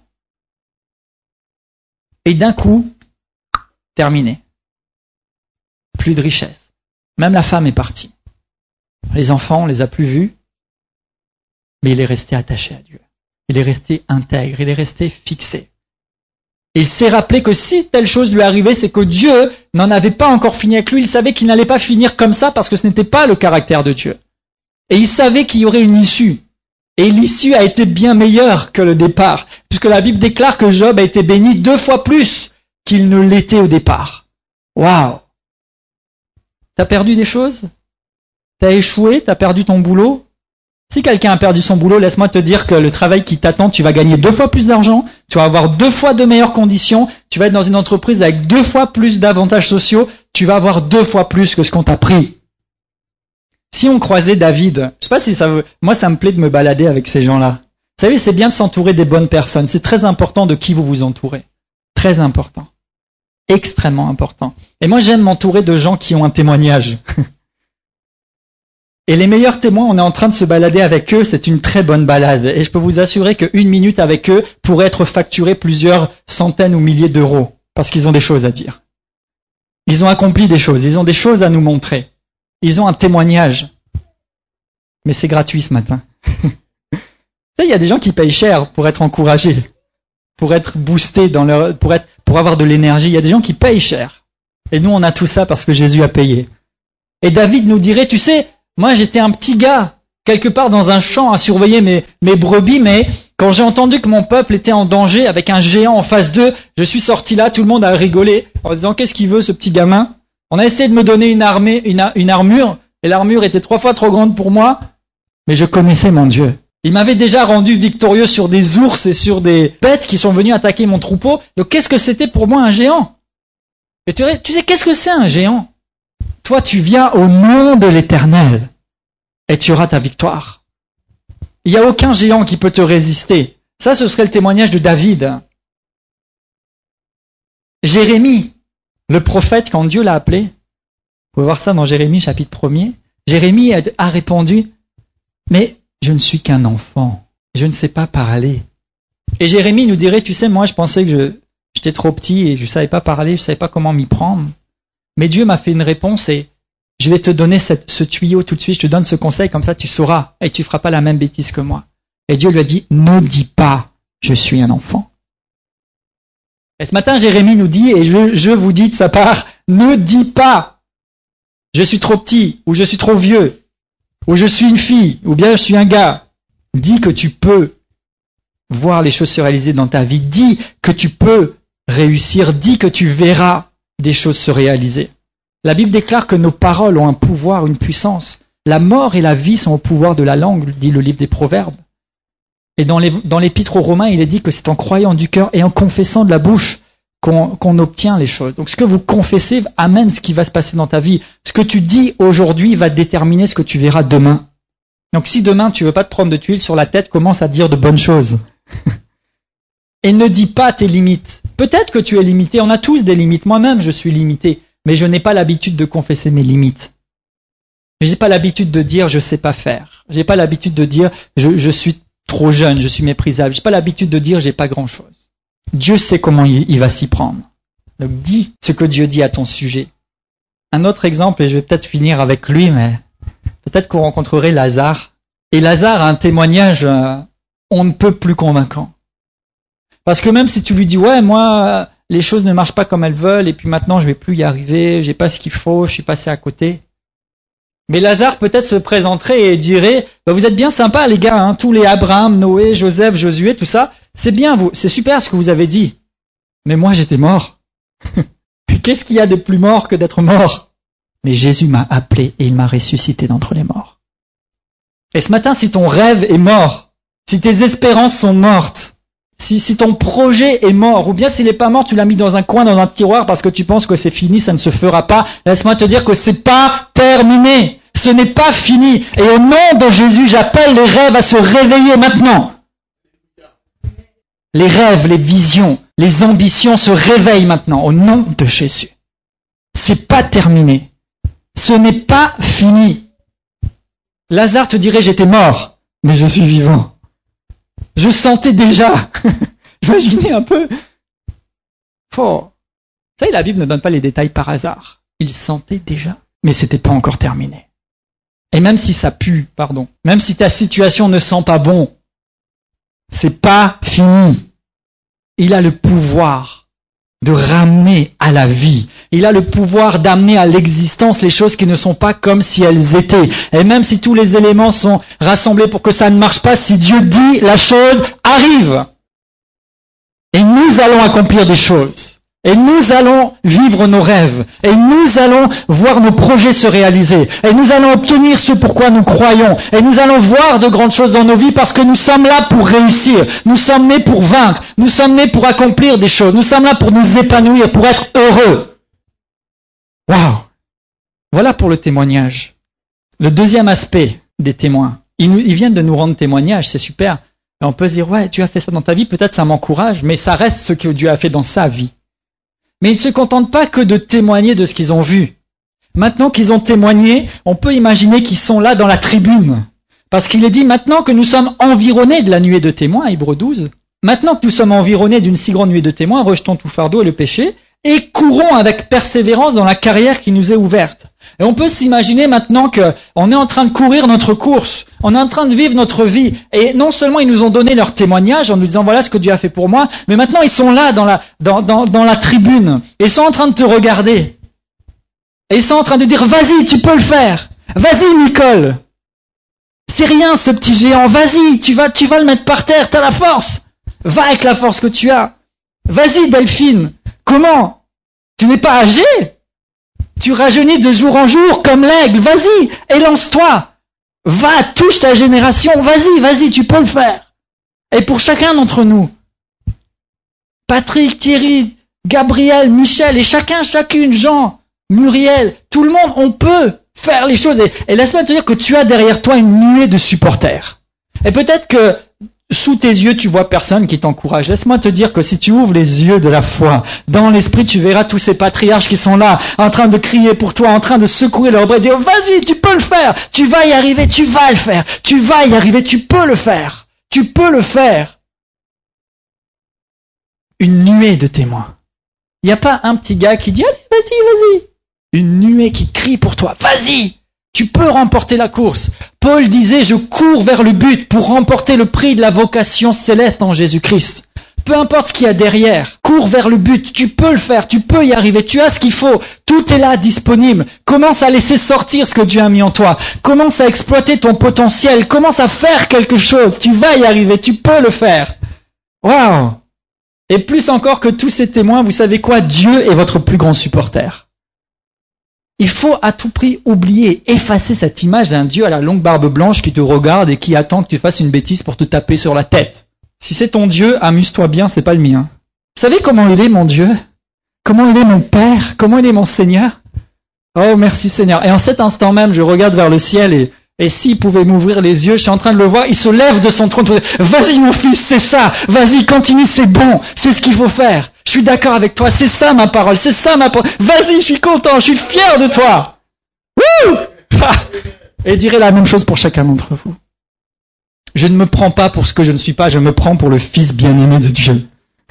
Et d'un coup, terminé. Plus de richesse. Même la femme est partie. Les enfants, on les a plus vus, mais il est resté attaché à Dieu. Il est resté intègre, il est resté fixé. Et il s'est rappelé que si telle chose lui arrivait, c'est que Dieu n'en avait pas encore fini avec lui. Il savait qu'il n'allait pas finir comme ça parce que ce n'était pas le caractère de Dieu. Et il savait qu'il y aurait une issue. Et l'issue a été bien meilleure que le départ, puisque la Bible déclare que Job a été béni deux fois plus qu'il ne l'était au départ. Waouh! T'as perdu des choses? T'as échoué? T'as perdu ton boulot? Si quelqu'un a perdu son boulot, laisse-moi te dire que le travail qui t'attend, tu vas gagner deux fois plus d'argent, tu vas avoir deux fois de meilleures conditions, tu vas être dans une entreprise avec deux fois plus d'avantages sociaux, tu vas avoir deux fois plus que ce qu'on t'a pris. Si on croisait David, je sais pas si ça veut, moi ça me plaît de me balader avec ces gens-là. Vous savez, c'est bien de s'entourer des bonnes personnes, c'est très important de qui vous vous entourez. Très important. Extrêmement important. Et moi j'aime m'entourer de gens qui ont un témoignage. Et les meilleurs témoins, on est en train de se balader avec eux, c'est une très bonne balade. Et je peux vous assurer qu'une minute avec eux pourrait être facturée plusieurs centaines ou milliers d'euros, parce qu'ils ont des choses à dire. Ils ont accompli des choses, ils ont des choses à nous montrer. Ils ont un témoignage. Mais c'est gratuit ce matin. Il y a des gens qui payent cher pour être encouragés, pour être boostés, dans leur, pour, être, pour avoir de l'énergie. Il y a des gens qui payent cher. Et nous, on a tout ça parce que Jésus a payé. Et David nous dirait, tu sais, moi, j'étais un petit gars, quelque part dans un champ à surveiller mes, mes brebis, mais quand j'ai entendu que mon peuple était en danger avec un géant en face d'eux, je suis sorti là, tout le monde a rigolé en disant « Qu'est-ce qu'il veut, ce petit gamin ?» On a essayé de me donner une, armée, une, une armure, et l'armure était trois fois trop grande pour moi, mais je connaissais mon Dieu. Il m'avait déjà rendu victorieux sur des ours et sur des bêtes qui sont venus attaquer mon troupeau, donc qu'est-ce que c'était pour moi un géant? Et tu, tu sais, qu'est-ce que c'est un géant? Toi, tu viens au nom de l'Éternel et tu auras ta victoire. Il n'y a aucun géant qui peut te résister. Ça, ce serait le témoignage de David. Jérémie, le prophète, quand Dieu l'a appelé, vous pouvez voir ça dans Jérémie chapitre premier, Jérémie a répondu, « Mais je ne suis qu'un enfant, je ne sais pas parler. » Et Jérémie nous dirait, tu sais, moi je pensais que je, j'étais trop petit et je ne savais pas parler, je ne savais pas comment m'y prendre. Mais Dieu m'a fait une réponse et je vais te donner cette, ce tuyau tout de suite, je te donne ce conseil, comme ça tu sauras et tu ne feras pas la même bêtise que moi. Et Dieu lui a dit, ne dis pas, je suis un enfant. Et ce matin, Jérémie nous dit, et je, je vous dis de sa part, ne dis pas, je suis trop petit, ou je suis trop vieux, ou je suis une fille, ou bien je suis un gars. Dis que tu peux voir les choses se réaliser dans ta vie, dis que tu peux réussir, dis que tu verras des choses se réaliser. La Bible déclare que nos paroles ont un pouvoir, une puissance. La mort et la vie sont au pouvoir de la langue, dit le livre des Proverbes. Et dans, les, dans l'épître aux Romains, il est dit que c'est en croyant du cœur et en confessant de la bouche qu'on, qu'on obtient les choses. Donc ce que vous confessez amène ce qui va se passer dans ta vie. Ce que tu dis aujourd'hui va déterminer ce que tu verras demain. Donc si demain tu veux pas te prendre de tuiles sur la tête, commence à dire de bonnes choses. Et ne dis pas tes limites. Peut-être que tu es limité, on a tous des limites. Moi-même, je suis limité, mais je n'ai pas l'habitude de confesser mes limites. Je n'ai pas l'habitude de dire je sais pas faire. Je n'ai pas l'habitude de dire je, je suis trop jeune, je suis méprisable. Je n'ai pas l'habitude de dire j'ai pas grand-chose. Dieu sait comment il, il va s'y prendre. Donc dis ce que Dieu dit à ton sujet. Un autre exemple, et je vais peut-être finir avec lui, mais peut-être qu'on rencontrerait Lazare. Et Lazare a un témoignage euh, on ne peut plus convaincant. Parce que même si tu lui dis ouais moi les choses ne marchent pas comme elles veulent et puis maintenant je vais plus y arriver, j'ai pas ce qu'il faut, je suis passé à côté. Mais Lazare peut-être se présenterait et dirait bah, vous êtes bien sympas les gars, hein, tous les Abraham, Noé, Joseph, Josué, tout ça, c'est bien vous, c'est super ce que vous avez dit. Mais moi j'étais mort. Qu'est-ce qu'il y a de plus mort que d'être mort? Mais Jésus m'a appelé et il m'a ressuscité d'entre les morts. Et ce matin, si ton rêve est mort, si tes espérances sont mortes, si, si ton projet est mort, ou bien s'il n'est pas mort, tu l'as mis dans un coin, dans un tiroir parce que tu penses que c'est fini, ça ne se fera pas, laisse-moi te dire que c'est pas terminé. Ce n'est pas fini. Et au nom de Jésus, j'appelle les rêves à se réveiller maintenant. Les rêves, les visions, les ambitions se réveillent maintenant au nom de Jésus. C'est pas terminé. Ce n'est pas fini. Lazare te dirait j'étais mort, mais je suis vivant. Je sentais déjà. Imaginez un peu. Oh. Vous savez, la Bible ne donne pas les détails par hasard. Il sentait déjà, mais c'était pas encore terminé. Et même si ça pue, pardon, même si ta situation ne sent pas bon, c'est pas fini. Il a le pouvoir de ramener à la vie. Il a le pouvoir d'amener à l'existence les choses qui ne sont pas comme si elles étaient. Et même si tous les éléments sont rassemblés pour que ça ne marche pas, si Dieu dit, la chose arrive. Et nous allons accomplir des choses. Et nous allons vivre nos rêves. Et nous allons voir nos projets se réaliser. Et nous allons obtenir ce pourquoi nous croyons. Et nous allons voir de grandes choses dans nos vies parce que nous sommes là pour réussir. Nous sommes nés pour vaincre. Nous sommes nés pour accomplir des choses. Nous sommes là pour nous épanouir, pour être heureux. Waouh! Voilà pour le témoignage. Le deuxième aspect des témoins. Ils, nous, ils viennent de nous rendre témoignage, c'est super. Et on peut se dire, ouais, tu as fait ça dans ta vie, peut-être ça m'encourage, mais ça reste ce que Dieu a fait dans sa vie. Mais ils ne se contentent pas que de témoigner de ce qu'ils ont vu. Maintenant qu'ils ont témoigné, on peut imaginer qu'ils sont là dans la tribune. Parce qu'il est dit, maintenant que nous sommes environnés de la nuée de témoins, Hébreux douze, maintenant que nous sommes environnés d'une si grande nuée de témoins, rejetons tout fardeau et le péché, et courons avec persévérance dans la carrière qui nous est ouverte. Et on peut s'imaginer maintenant qu'on est en train de courir notre course, on est en train de vivre notre vie, et non seulement ils nous ont donné leur témoignage en nous disant voilà ce que Dieu a fait pour moi, mais maintenant ils sont là dans la, dans, dans, dans la tribune, et ils sont en train de te regarder. Et ils sont en train de dire vas-y, tu peux le faire, vas-y Nicole, c'est rien ce petit géant, vas-y, tu vas, tu vas le mettre par terre, t'as la force, va avec la force que tu as, vas-y Delphine, comment? Tu n'es pas âgé? Tu rajeunis de jour en jour comme l'aigle. Vas-y, élance-toi. Va, touche ta génération. Vas-y, vas-y, tu peux le faire. Et pour chacun d'entre nous, Patrick, Thierry, Gabriel, Michel, et chacun, chacune, Jean, Muriel, tout le monde, on peut faire les choses. Et, et laisse-moi te dire que tu as derrière toi une nuée de supporters. Et peut-être que sous tes yeux, tu vois personne qui t'encourage. Laisse-moi te dire que si tu ouvres les yeux de la foi, dans l'esprit, tu verras tous ces patriarches qui sont là, en train de crier pour toi, en train de secouer leurs bras et dire « Vas-y, tu peux le faire, tu vas y arriver, tu vas le faire, tu vas y arriver, tu peux le faire, tu peux le faire. » Une nuée de témoins. Il n'y a pas un petit gars qui dit « Allez, vas-y, vas-y. » Une nuée qui crie pour toi « Vas-y, tu peux remporter la course. » Paul disait, je cours vers le but pour remporter le prix de la vocation céleste en Jésus-Christ. Peu importe ce qu'il y a derrière, cours vers le but, tu peux le faire, tu peux y arriver, tu as ce qu'il faut, tout est là disponible. Commence à laisser sortir ce que Dieu a mis en toi, commence à exploiter ton potentiel, commence à faire quelque chose, tu vas y arriver, tu peux le faire. Waouh! Et plus encore que tous ces témoins, vous savez quoi? Dieu est votre plus grand supporter. Il faut à tout prix oublier, effacer cette image d'un Dieu à la longue barbe blanche qui te regarde et qui attend que tu fasses une bêtise pour te taper sur la tête. Si c'est ton Dieu, amuse-toi bien, c'est pas le mien. Vous savez comment il est mon Dieu? Comment il est mon Père? Comment il est mon Seigneur? Oh merci Seigneur. Et en cet instant même, je regarde vers le ciel et, et s'il pouvait m'ouvrir les yeux, je suis en train de le voir, il se lève de son trône pour dire, vas-y mon fils, c'est ça, vas-y continue, c'est bon, c'est ce qu'il faut faire. Je suis d'accord avec toi, c'est ça ma parole, c'est ça ma parole. Vas-y, je suis content, je suis fier de toi. Wouh! Et dirait la même chose pour chacun d'entre vous. Je ne me prends pas pour ce que je ne suis pas, je me prends pour le Fils bien-aimé de Dieu.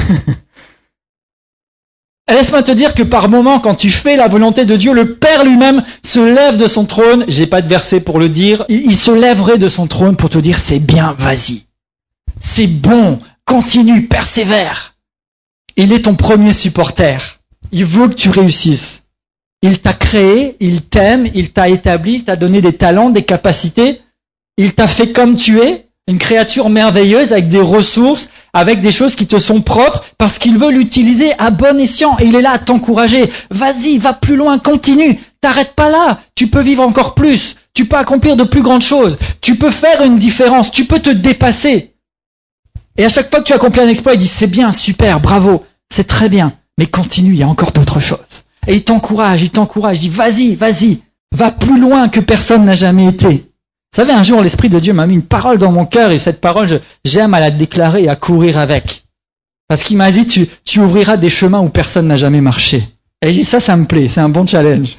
Et laisse-moi te dire que par moments, quand tu fais la volonté de Dieu, le Père lui-même se lève de son trône, j'ai pas de verset pour le dire, il se lèverait de son trône pour te dire c'est bien, vas-y. C'est bon, continue, persévère. Il est ton premier supporter. Il veut que tu réussisses. Il t'a créé, il t'aime, il t'a établi, il t'a donné des talents, des capacités. Il t'a fait comme tu es, une créature merveilleuse avec des ressources, avec des choses qui te sont propres, parce qu'il veut l'utiliser à bon escient. Et il est là à t'encourager. Vas-y, va plus loin, continue. T'arrêtes pas là. Tu peux vivre encore plus. Tu peux accomplir de plus grandes choses. Tu peux faire une différence. Tu peux te dépasser. Et à chaque fois que tu accomplis un exploit, il dit c'est bien, super, bravo, c'est très bien. Mais continue, il y a encore d'autres choses. Et il t'encourage, il t'encourage, il dit vas-y, vas-y, va plus loin que personne n'a jamais été. Vous savez, un jour, l'Esprit de Dieu m'a mis une parole dans mon cœur et cette parole, je, j'aime à la déclarer et à courir avec. Parce qu'il m'a dit, tu, tu ouvriras des chemins où personne n'a jamais marché. Et il dit, ça, ça me plaît, c'est un bon challenge.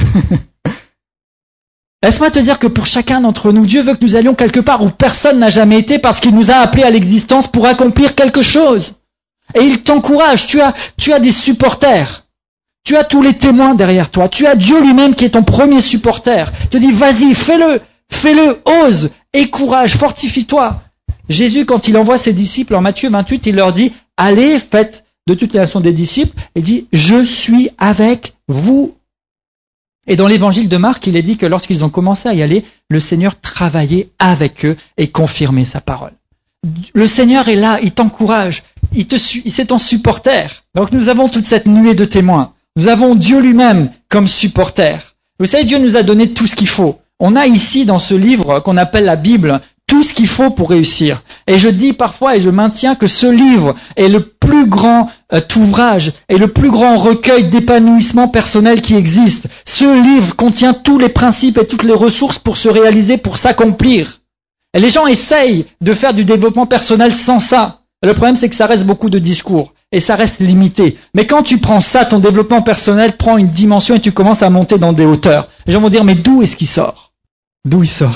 Laisse-moi te dire que pour chacun d'entre nous, Dieu veut que nous allions quelque part où personne n'a jamais été parce qu'il nous a appelés à l'existence pour accomplir quelque chose. Et il t'encourage, tu as, tu as des supporters. Tu as tous les témoins derrière toi. Tu as Dieu lui-même qui est ton premier supporter. Il te dit, vas-y, fais-le, fais-le, ose, aie courage, fortifie-toi. Jésus, quand il envoie ses disciples en Matthieu vingt-huit, il leur dit, allez, faites de toutes les nations des disciples, et dit, je suis avec vous. Et dans l'évangile de Marc, il est dit que lorsqu'ils ont commencé à y aller, le Seigneur travaillait avec eux et confirmait sa parole. Le Seigneur est là, il t'encourage, il te, c'est ton supporter. Donc nous avons toute cette nuée de témoins. Nous avons Dieu lui-même comme supporter. Vous savez, Dieu nous a donné tout ce qu'il faut. On a ici dans ce livre qu'on appelle la Bible, tout ce qu'il faut pour réussir. Et je dis parfois et je maintiens que ce livre est le plus grand euh, ouvrage et le plus grand recueil d'épanouissement personnel qui existe. Ce livre contient tous les principes et toutes les ressources pour se réaliser, pour s'accomplir. Et les gens essayent de faire du développement personnel sans ça. Le problème, c'est que ça reste beaucoup de discours et ça reste limité. Mais quand tu prends ça, ton développement personnel prend une dimension et tu commences à monter dans des hauteurs. Les gens vont dire, mais d'où est-ce qu'il sort ? D'où ils sortent ?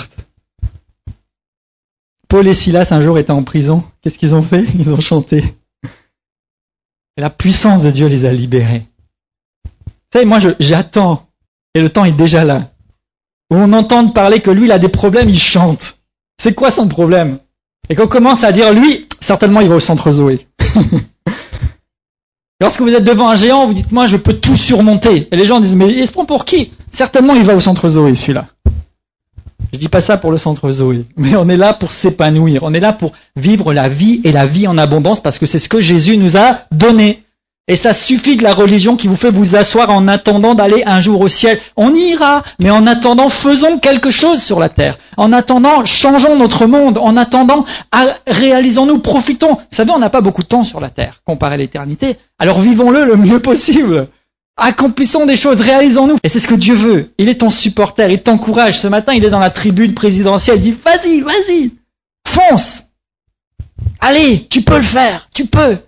Paul et Silas, un jour, étaient en prison. Qu'est-ce qu'ils ont fait ? Ils ont chanté. Et la puissance de Dieu les a libérés. Vous savez, moi, je, j'attends. Et le temps est déjà là. Où on entend parler que lui, il a des problèmes, il chante. C'est quoi son problème ? Et qu'on commence à dire, lui, certainement, il va au centre Zoé. Lorsque vous êtes devant un géant, vous dites, moi, je peux tout surmonter. Et les gens disent, mais il se prend pour qui ? Certainement, il va au centre Zoé, celui-là. Je dis pas ça pour le centre Zoé, mais on est là pour s'épanouir, on est là pour vivre la vie et la vie en abondance parce que c'est ce que Jésus nous a donné. Et ça suffit de la religion qui vous fait vous asseoir en attendant d'aller un jour au ciel. On y ira, mais en attendant, faisons quelque chose sur la terre. En attendant, changeons notre monde. En attendant, réalisons-nous, profitons. Vous savez, on n'a pas beaucoup de temps sur la terre comparé à l'éternité. Alors vivons-le le mieux possible. Accomplissons des choses, réalisons-nous. Et c'est ce que Dieu veut. Il est ton supporter, il t'encourage. Ce matin, il est dans la tribune présidentielle. Il dit, vas-y, vas-y, fonce. Allez, tu peux le faire, tu peux.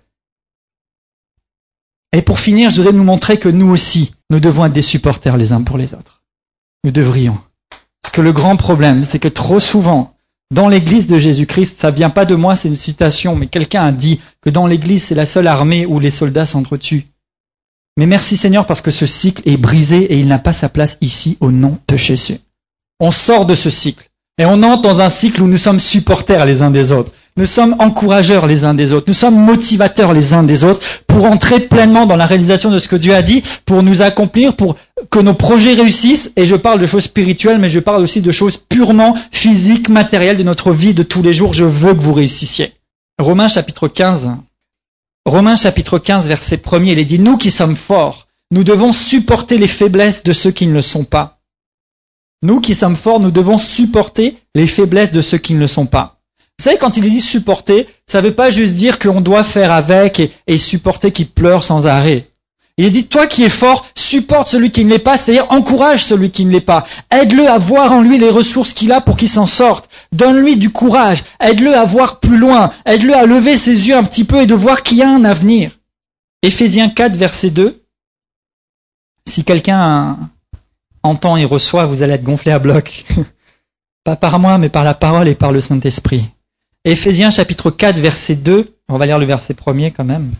Et pour finir, je voudrais nous montrer que nous aussi, nous devons être des supporters les uns pour les autres. Nous devrions. Parce que le grand problème, c'est que trop souvent, dans l'église de Jésus-Christ, ça vient pas de moi, c'est une citation, mais quelqu'un a dit que dans l'église, c'est la seule armée où les soldats s'entretuent. Mais merci Seigneur parce que ce cycle est brisé et il n'a pas sa place ici au nom de Jésus. On sort de ce cycle et on entre dans un cycle où nous sommes supporters les uns des autres. Nous sommes encourageurs les uns des autres. Nous sommes motivateurs les uns des autres pour entrer pleinement dans la réalisation de ce que Dieu a dit, pour nous accomplir, pour que nos projets réussissent. Et je parle de choses spirituelles, mais je parle aussi de choses purement physiques, matérielles de notre vie de tous les jours. Je veux que vous réussissiez. Romains chapitre quinze. Romains chapitre quinze, verset premier, il est dit, nous qui sommes forts, nous devons supporter les faiblesses de ceux qui ne le sont pas. Nous qui sommes forts, nous devons supporter les faiblesses de ceux qui ne le sont pas. Vous savez, quand il est dit supporter, ça ne veut pas juste dire qu'on doit faire avec et, et supporter qui pleure sans arrêt. Il est dit, toi qui es fort, supporte celui qui ne l'est pas, c'est-à-dire encourage celui qui ne l'est pas. Aide-le à voir en lui les ressources qu'il a pour qu'il s'en sorte. Donne-lui du courage. Aide-le à voir plus loin. Aide-le à lever ses yeux un petit peu et de voir qu'il y a un avenir. Éphésiens quatre, verset deux. Si quelqu'un entend et reçoit, vous allez être gonflé à bloc. Pas par moi, mais par la parole et par le Saint-Esprit. Éphésiens chapitre quatre, verset deux, on va lire le verset premier quand même.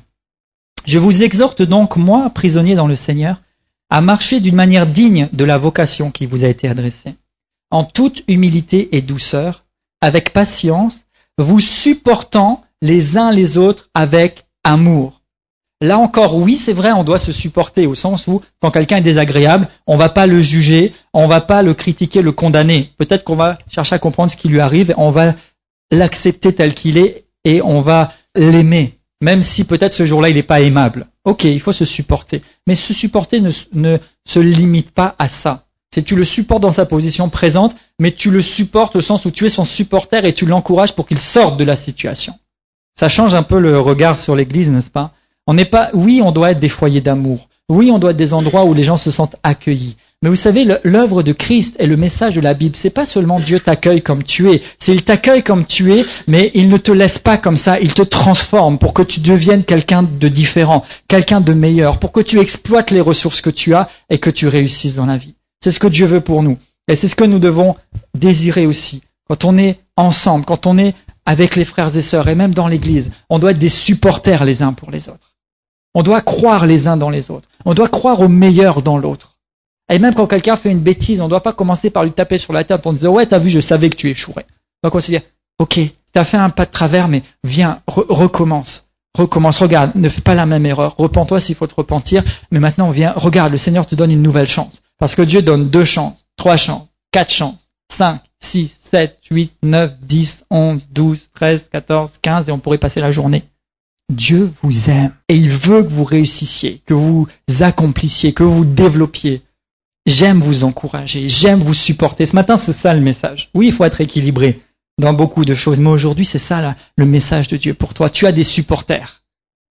Je vous exhorte donc, moi, prisonnier dans le Seigneur, à marcher d'une manière digne de la vocation qui vous a été adressée, en toute humilité et douceur, avec patience, vous supportant les uns les autres avec amour. Là encore, oui, c'est vrai, on doit se supporter au sens où, quand quelqu'un est désagréable, on ne va pas le juger, on ne va pas le critiquer, le condamner. Peut-être qu'on va chercher à comprendre ce qui lui arrive, on va l'accepter tel qu'il est et on va l'aimer, même si peut-être ce jour-là il n'est pas aimable. Ok, il faut se supporter. Mais se supporter ne, ne se limite pas à ça. C'est tu le supportes dans sa position présente, mais tu le supportes au sens où tu es son supporter et tu l'encourages pour qu'il sorte de la situation. Ça change un peu le regard sur l'Église, n'est-ce pas? On n'est pas, oui, on doit être des foyers d'amour. Oui, on doit être des endroits où les gens se sentent accueillis. Mais vous savez, l'œuvre de Christ et le message de la Bible, c'est pas seulement Dieu t'accueille comme tu es, c'est il t'accueille comme tu es, mais il ne te laisse pas comme ça, il te transforme pour que tu deviennes quelqu'un de différent, quelqu'un de meilleur, pour que tu exploites les ressources que tu as et que tu réussisses dans la vie. C'est ce que Dieu veut pour nous. Et c'est ce que nous devons désirer aussi. Quand on est ensemble, quand on est avec les frères et sœurs, et même dans l'Église, on doit être des supporters les uns pour les autres. On doit croire les uns dans les autres. On doit croire au meilleur dans l'autre. Et même quand quelqu'un fait une bêtise, on ne doit pas commencer par lui taper sur la tête en disant « Ouais, t'as vu, je savais que tu échouerais. » Donc on se dit « Ok, t'as fait un pas de travers, mais viens, re- recommence. Recommence, regarde, ne fais pas la même erreur. Repends-toi s'il faut te repentir, mais maintenant viens, regarde, le Seigneur te donne une nouvelle chance. Parce que Dieu donne deux chances, trois chances, quatre chances, cinq, six, sept, huit, neuf, dix, onze, douze, treize, quatorze, quinze, et on pourrait passer la journée. Dieu vous aime et il veut que vous réussissiez, que vous accomplissiez, que vous développiez. J'aime vous encourager, j'aime vous supporter. Ce matin, c'est ça le message. Oui, il faut être équilibré dans beaucoup de choses, mais aujourd'hui, c'est ça là, le message de Dieu pour toi. Tu as des supporters,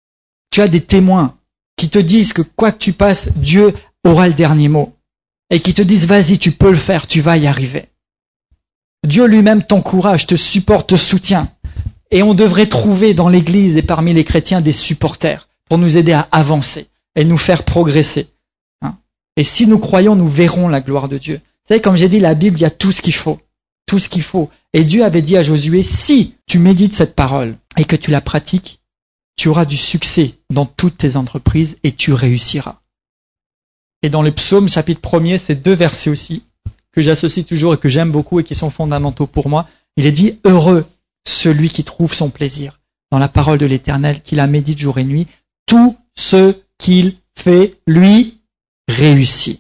tu as des témoins qui te disent que quoi que tu passes, Dieu aura le dernier mot et qui te disent vas-y, tu peux le faire, tu vas y arriver. Dieu lui-même t'encourage, te supporte, te soutient. Et on devrait trouver dans l'Église et parmi les chrétiens des supporters pour nous aider à avancer et nous faire progresser. Hein? Et si nous croyons, nous verrons la gloire de Dieu. Vous savez, comme j'ai dit, la Bible, il y a tout ce qu'il faut. Tout ce qu'il faut. Et Dieu avait dit à Josué, si tu médites cette parole et que tu la pratiques, tu auras du succès dans toutes tes entreprises et tu réussiras. Et dans le psaume, chapitre premier, c'est deux versets aussi, que j'associe toujours et que j'aime beaucoup et qui sont fondamentaux pour moi. Il est dit, heureux celui qui trouve son plaisir dans la parole de l'Éternel, qui la médite jour et nuit, tout ce qu'il fait, lui, réussit.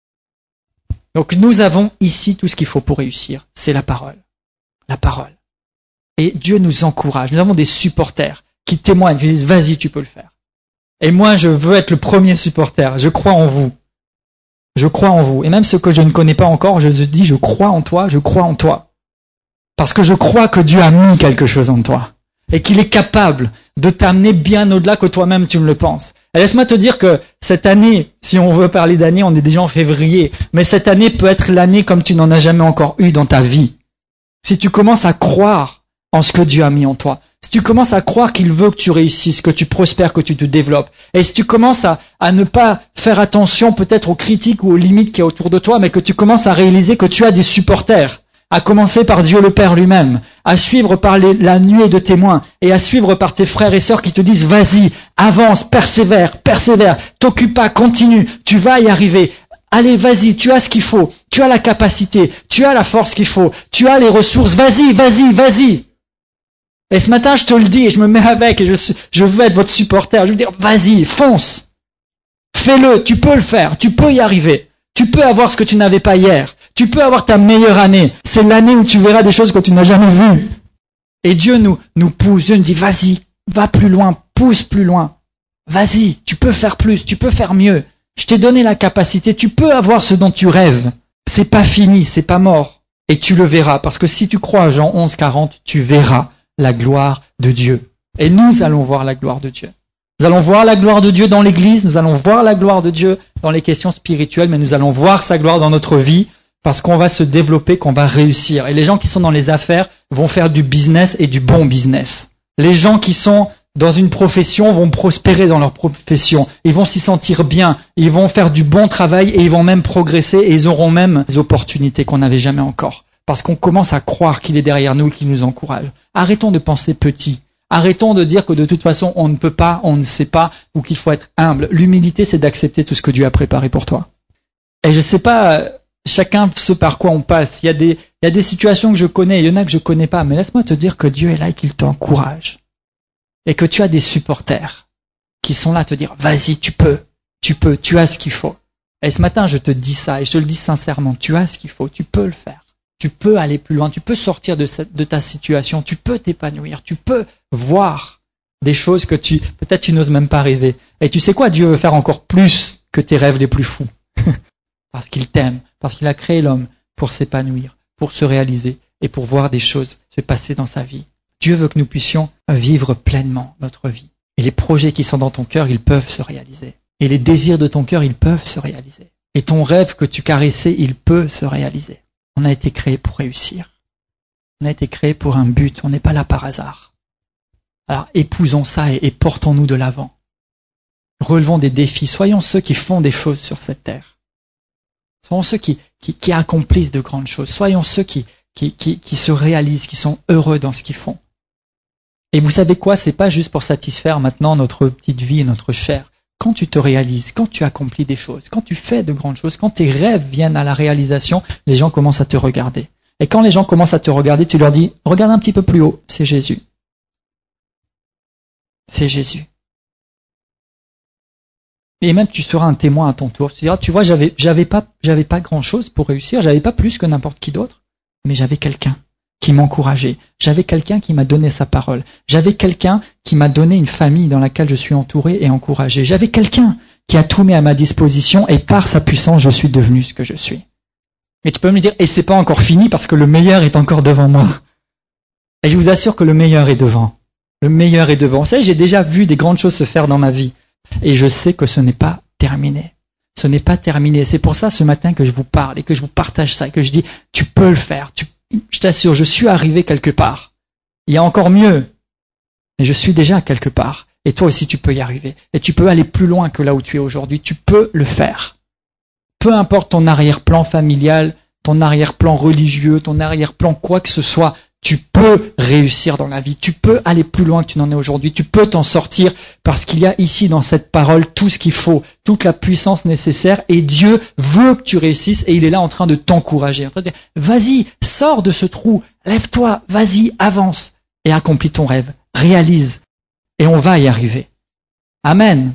Donc nous avons ici tout ce qu'il faut pour réussir, c'est la parole. La parole. Et Dieu nous encourage. Nous avons des supporters qui témoignent, qui disent, vas-y, tu peux le faire. Et moi, je veux être le premier supporter. Je crois en vous. Je crois en vous. Et même ce que je ne connais pas encore, je dis, je crois en toi, je crois en toi. Parce que je crois que Dieu a mis quelque chose en toi. Et qu'il est capable de t'amener bien au-delà que toi-même tu ne le penses. Et laisse-moi te dire que cette année, si on veut parler d'année, on est déjà en février. Mais cette année peut être l'année comme tu n'en as jamais encore eu dans ta vie. Si tu commences à croire en ce que Dieu a mis en toi. Si tu commences à croire qu'il veut que tu réussisses, que tu prospères, que tu te développes. Et si tu commences à, à ne pas faire attention peut-être aux critiques ou aux limites qu'il y a autour de toi, mais que tu commences à réaliser que tu as des supporters. À commencer par Dieu le Père lui-même, à suivre par les, la nuée de témoins et à suivre par tes frères et sœurs qui te disent vas-y, avance, persévère, persévère, t'occupe pas, continue, tu vas y arriver. Allez, vas-y, tu as ce qu'il faut, tu as la capacité, tu as la force qu'il faut, tu as les ressources, vas-y, vas-y, vas-y. Et ce matin, je te le dis et je me mets avec et je, je veux être votre supporter, je veux dire vas-y, fonce, fais-le, tu peux le faire, tu peux y arriver, tu peux avoir ce que tu n'avais pas hier. Tu peux avoir ta meilleure année. C'est l'année où tu verras des choses que tu n'as jamais vues. Et Dieu nous, nous pousse. Dieu nous dit, vas-y, va plus loin, pousse plus loin. Vas-y, tu peux faire plus, tu peux faire mieux. Je t'ai donné la capacité, tu peux avoir ce dont tu rêves. C'est pas fini, c'est pas mort. Et tu le verras, parce que si tu crois à Jean onze, quarante, tu verras la gloire de Dieu. Et nous allons voir la gloire de Dieu. Nous allons voir la gloire de Dieu dans l'Église, nous allons voir la gloire de Dieu dans les questions spirituelles, mais nous allons voir sa gloire dans notre vie, parce qu'on va se développer, qu'on va réussir. Et les gens qui sont dans les affaires vont faire du business et du bon business. Les gens qui sont dans une profession vont prospérer dans leur profession. Ils vont s'y sentir bien, ils vont faire du bon travail et ils vont même progresser et ils auront même des opportunités qu'on n'avait jamais encore. Parce qu'on commence à croire qu'il est derrière nous et qu'il nous encourage. Arrêtons de penser petit. Arrêtons de dire que de toute façon on ne peut pas, on ne sait pas ou qu'il faut être humble. L'humilité, c'est d'accepter tout ce que Dieu a préparé pour toi. Et je ne sais pas, chacun ce par quoi on passe. Il y a des, il y a des situations que je connais, il y en a que je ne connais pas. Mais laisse-moi te dire que Dieu est là et qu'il t'encourage. Et que tu as des supporters qui sont là à te dire « Vas-y, tu peux, tu peux, tu as ce qu'il faut. » Et ce matin, je te dis ça, et je te le dis sincèrement, tu as ce qu'il faut, tu peux le faire. Tu peux aller plus loin, tu peux sortir de, cette, de ta situation, tu peux t'épanouir, tu peux voir des choses que tu peut-être tu n'oses même pas rêver. Et tu sais quoi, Dieu veut faire encore plus que tes rêves les plus fous. Parce qu'il t'aime, parce qu'il a créé l'homme pour s'épanouir, pour se réaliser et pour voir des choses se passer dans sa vie. Dieu veut que nous puissions vivre pleinement notre vie. Et les projets qui sont dans ton cœur, ils peuvent se réaliser. Et les désirs de ton cœur, ils peuvent se réaliser. Et ton rêve que tu caressais, il peut se réaliser. On a été créé pour réussir. On a été créé pour un but. On n'est pas là par hasard. Alors épousons ça et, et portons-nous de l'avant. Relevons des défis. Soyons ceux qui font des choses sur cette terre. Soyons ceux qui, qui, qui accomplissent de grandes choses. Soyons ceux qui, qui, qui, qui se réalisent, qui sont heureux dans ce qu'ils font. Et vous savez quoi, c'est pas juste pour satisfaire maintenant notre petite vie et notre chair. Quand tu te réalises, quand tu accomplis des choses, quand tu fais de grandes choses, quand tes rêves viennent à la réalisation, les gens commencent à te regarder. Et quand les gens commencent à te regarder, tu leur dis, regarde un petit peu plus haut, c'est Jésus. C'est Jésus. Et même tu seras un témoin à ton tour. Tu diras, tu vois, j'avais, j'avais pas, j'avais pas grand chose pour réussir, j'avais pas plus que n'importe qui d'autre, mais j'avais quelqu'un qui m'encourageait. J'avais quelqu'un qui m'a donné sa parole. J'avais quelqu'un qui m'a donné une famille dans laquelle je suis entouré et encouragé. J'avais quelqu'un qui a tout mis à ma disposition et par sa puissance, je suis devenu ce que je suis. Et tu peux me dire, et c'est pas encore fini parce que le meilleur est encore devant moi. Et je vous assure que le meilleur est devant. Le meilleur est devant. Vous savez, j'ai déjà vu des grandes choses se faire dans ma vie. Et je sais que ce n'est pas terminé. Ce n'est pas terminé. C'est pour ça ce matin que je vous parle et que je vous partage ça et que je dis, tu peux le faire. Tu Je t'assure, je suis arrivé quelque part. Il y a encore mieux, mais je suis déjà quelque part. Et toi aussi, tu peux y arriver. Et tu peux aller plus loin que là où tu es aujourd'hui. Tu peux le faire. Peu importe ton arrière-plan familial, ton arrière-plan religieux, ton arrière-plan quoi que ce soit, tu peux réussir dans la vie. Tu peux aller plus loin que tu n'en es aujourd'hui. Tu peux t'en sortir parce qu'il y a ici dans cette parole tout ce qu'il faut, toute la puissance nécessaire et Dieu veut que tu réussisses et il est là en train de t'encourager. En train de dire, vas-y, sors de ce trou, lève-toi, vas-y, avance et accomplis ton rêve. Réalise et on va y arriver. Amen.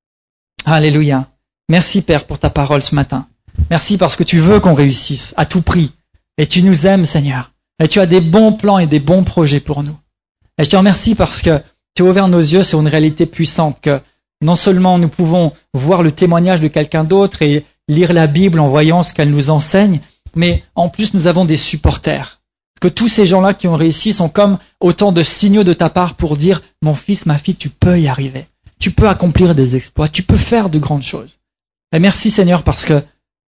Alléluia. Merci Père pour ta parole ce matin. Merci parce que tu veux qu'on réussisse à tout prix et tu nous aimes Seigneur. Et tu as des bons plans et des bons projets pour nous. Et je te remercie parce que tu as ouvert nos yeux sur une réalité puissante, que non seulement nous pouvons voir le témoignage de quelqu'un d'autre et lire la Bible en voyant ce qu'elle nous enseigne, mais en plus nous avons des supporters. Parce que tous ces gens-là qui ont réussi sont comme autant de signaux de ta part pour dire « Mon fils, ma fille, tu peux y arriver. Tu peux accomplir des exploits, tu peux faire de grandes choses. » Et merci Seigneur parce que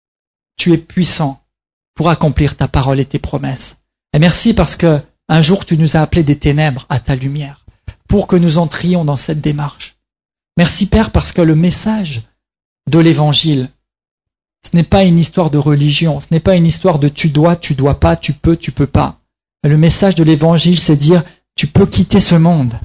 tu es puissant pour accomplir ta parole et tes promesses. Et merci parce que un jour tu nous as appelés des ténèbres à ta lumière, pour que nous entrions dans cette démarche. Merci Père parce que le message de l'Évangile, ce n'est pas une histoire de religion, ce n'est pas une histoire de tu dois, tu dois pas, tu peux, tu peux pas. Le message de l'Évangile, c'est dire tu peux quitter ce monde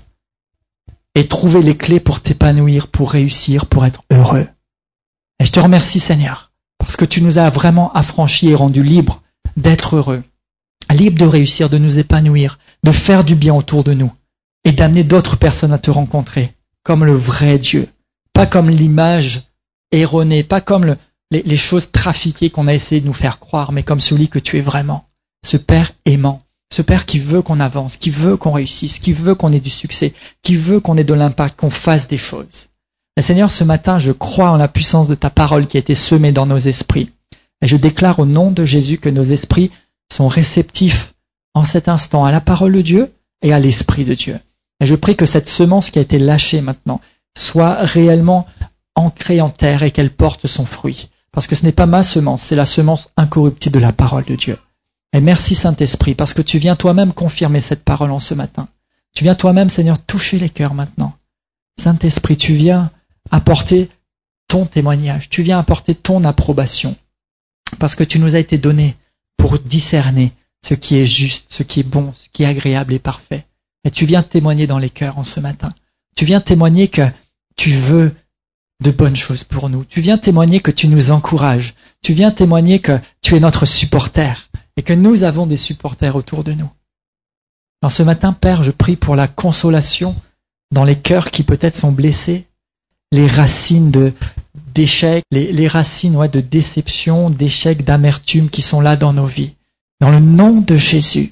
et trouver les clés pour t'épanouir, pour réussir, pour être heureux. Et je te remercie Seigneur, parce que tu nous as vraiment affranchis et rendus libres d'être heureux. Libre de réussir, de nous épanouir, de faire du bien autour de nous et d'amener d'autres personnes à te rencontrer comme le vrai Dieu, pas comme l'image erronée, pas comme le, les, les choses trafiquées qu'on a essayé de nous faire croire, mais comme celui que tu es vraiment, ce Père aimant, ce Père qui veut qu'on avance, qui veut qu'on réussisse, qui veut qu'on ait du succès, qui veut qu'on ait de l'impact, qu'on fasse des choses. Et Seigneur, ce matin, je crois en la puissance de ta parole qui a été semée dans nos esprits. Et je déclare au nom de Jésus que nos esprits sont réceptifs en cet instant à la parole de Dieu et à l'Esprit de Dieu. Et je prie que cette semence qui a été lâchée maintenant soit réellement ancrée en terre et qu'elle porte son fruit. Parce que ce n'est pas ma semence, c'est la semence incorruptible de la parole de Dieu. Et merci Saint-Esprit, parce que tu viens toi-même confirmer cette parole en ce matin. Tu viens toi-même, Seigneur, toucher les cœurs maintenant. Saint-Esprit, tu viens apporter ton témoignage, tu viens apporter ton approbation, parce que tu nous as été donné pour discerner ce qui est juste, ce qui est bon, ce qui est agréable et parfait. Et tu viens témoigner dans les cœurs en ce matin. Tu viens témoigner que tu veux de bonnes choses pour nous. Tu viens témoigner que tu nous encourages. Tu viens témoigner que tu es notre supporter et que nous avons des supporters autour de nous. Dans ce matin, Père, je prie pour la consolation dans les cœurs qui peut-être sont blessés, les racines de, d'échecs, les, les racines ouais, de déception, d'échecs, d'amertume qui sont là dans nos vies. Dans le nom de Jésus,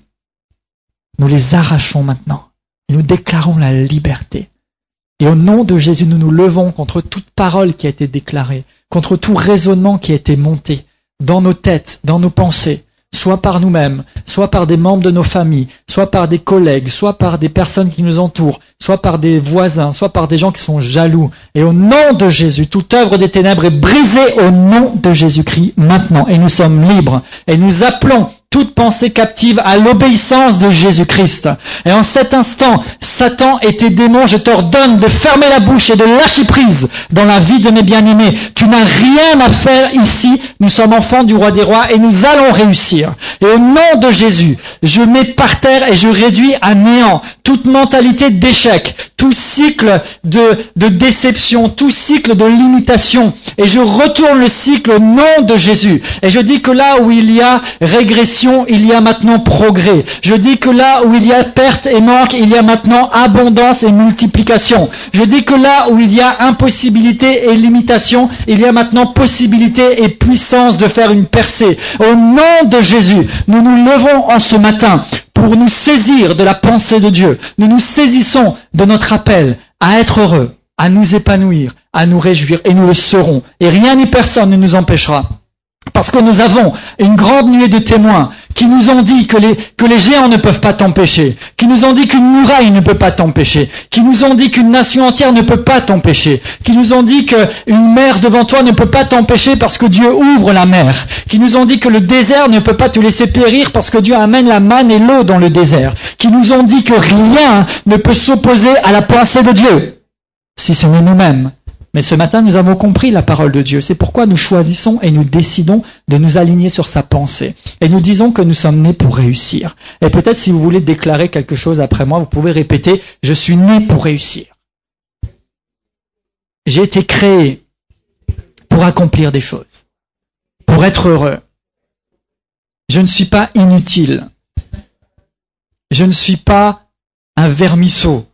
nous les arrachons maintenant et nous déclarons la liberté. Et au nom de Jésus, nous nous levons contre toute parole qui a été déclarée, contre tout raisonnement qui a été monté dans nos têtes, dans nos pensées, soit par nous-mêmes, soit par des membres de nos familles, soit par des collègues, soit par des personnes qui nous entourent, soit par des voisins, soit par des gens qui sont jaloux. Et au nom de Jésus, toute œuvre des ténèbres est brisée au nom de Jésus-Christ maintenant. Et nous sommes libres. Et nous appelons toute pensée captive à l'obéissance de Jésus-Christ. Et en cet instant, Satan et tes démons, je t'ordonne de fermer la bouche et de lâcher prise dans la vie de mes bien-aimés. Tu n'as rien à faire ici. Nous sommes enfants du roi des rois et nous allons réussir. Et au nom de Jésus, je mets par terre et je réduis à néant toute mentalité d'échec, tout cycle de, de déception, tout cycle de limitation. Et je retourne le cycle au nom de Jésus. Et je dis que là où il y a régression, il y a maintenant progrès. Je dis que là où il y a perte et manque, il y a maintenant abondance et multiplication. Je dis que là où il y a impossibilité et limitation, il y a maintenant possibilité et puissance de faire une percée. Au nom de Jésus, nous nous levons en ce matin pour nous saisir de la pensée de Dieu. Nous nous saisissons de notre appel à être heureux, à nous épanouir, à nous réjouir, et nous le serons. Et rien ni personne ne nous empêchera. Parce que nous avons une grande nuée de témoins qui nous ont dit que les, que les géants ne peuvent pas t'empêcher, qui nous ont dit qu'une muraille ne peut pas t'empêcher, qui nous ont dit qu'une nation entière ne peut pas t'empêcher, qui nous ont dit qu'une mer devant toi ne peut pas t'empêcher parce que Dieu ouvre la mer, qui nous ont dit que le désert ne peut pas te laisser périr parce que Dieu amène la manne et l'eau dans le désert, qui nous ont dit que rien ne peut s'opposer à la pensée de Dieu, si ce n'est nous-mêmes. Mais ce matin, nous avons compris la parole de Dieu. C'est pourquoi nous choisissons et nous décidons de nous aligner sur sa pensée. Et nous disons que nous sommes nés pour réussir. Et peut-être si vous voulez déclarer quelque chose après moi, vous pouvez répéter « Je suis né pour réussir ». J'ai été créé pour accomplir des choses, pour être heureux. Je ne suis pas inutile. Je ne suis pas un vermisseau.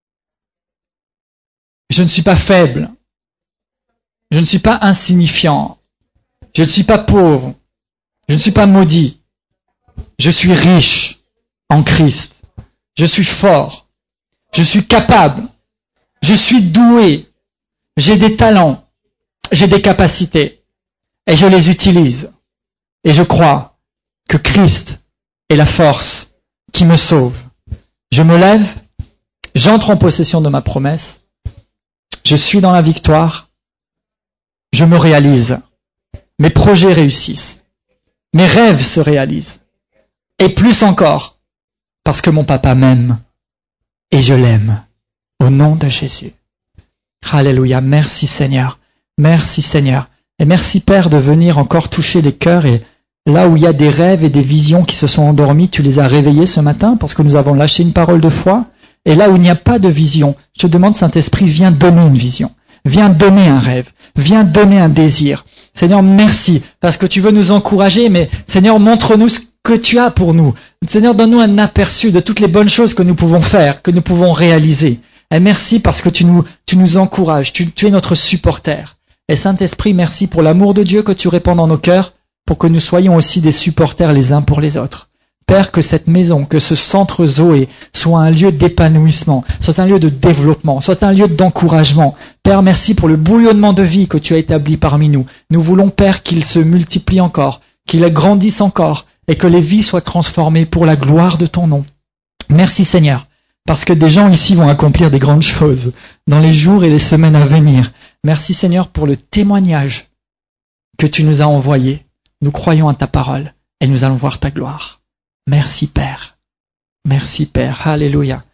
Je ne suis pas faible. Je ne suis pas insignifiant. Je ne suis pas pauvre. Je ne suis pas maudit. Je suis riche en Christ. Je suis fort. Je suis capable. Je suis doué. J'ai des talents. J'ai des capacités. Et je les utilise. Et je crois que Christ est la force qui me sauve. Je me lève. J'entre en possession de ma promesse. Je suis dans la victoire. Je me réalise. Mes projets réussissent. Mes rêves se réalisent. Et plus encore, parce que mon papa m'aime. Et je l'aime. Au nom de Jésus. Alléluia. Merci Seigneur. Merci Seigneur. Et merci Père de venir encore toucher les cœurs. Et là où il y a des rêves et des visions qui se sont endormis, tu les as réveillés ce matin parce que nous avons lâché une parole de foi. Et là où il n'y a pas de vision, je te demande, Saint-Esprit, viens donner une vision. Viens donner un rêve. Viens donner un désir. Seigneur, merci, parce que tu veux nous encourager, mais Seigneur, montre-nous ce que tu as pour nous. Seigneur, donne-nous un aperçu de toutes les bonnes choses que nous pouvons faire, que nous pouvons réaliser. Et merci parce que tu nous, tu nous encourages, tu, tu es notre supporter. Et Saint-Esprit, merci pour l'amour de Dieu que tu répands dans nos cœurs, pour que nous soyons aussi des supporters les uns pour les autres. Père, que cette maison, que ce centre Zoé soit un lieu d'épanouissement, soit un lieu de développement, soit un lieu d'encouragement. Père, merci pour le bouillonnement de vie que tu as établi parmi nous. Nous voulons, Père, qu'il se multiplie encore, qu'il grandisse encore, et que les vies soient transformées pour la gloire de ton nom. Merci Seigneur, parce que des gens ici vont accomplir des grandes choses dans les jours et les semaines à venir. Merci Seigneur pour le témoignage que tu nous as envoyé. Nous croyons à ta parole et nous allons voir ta gloire. Merci Père. Merci Père. Alléluia.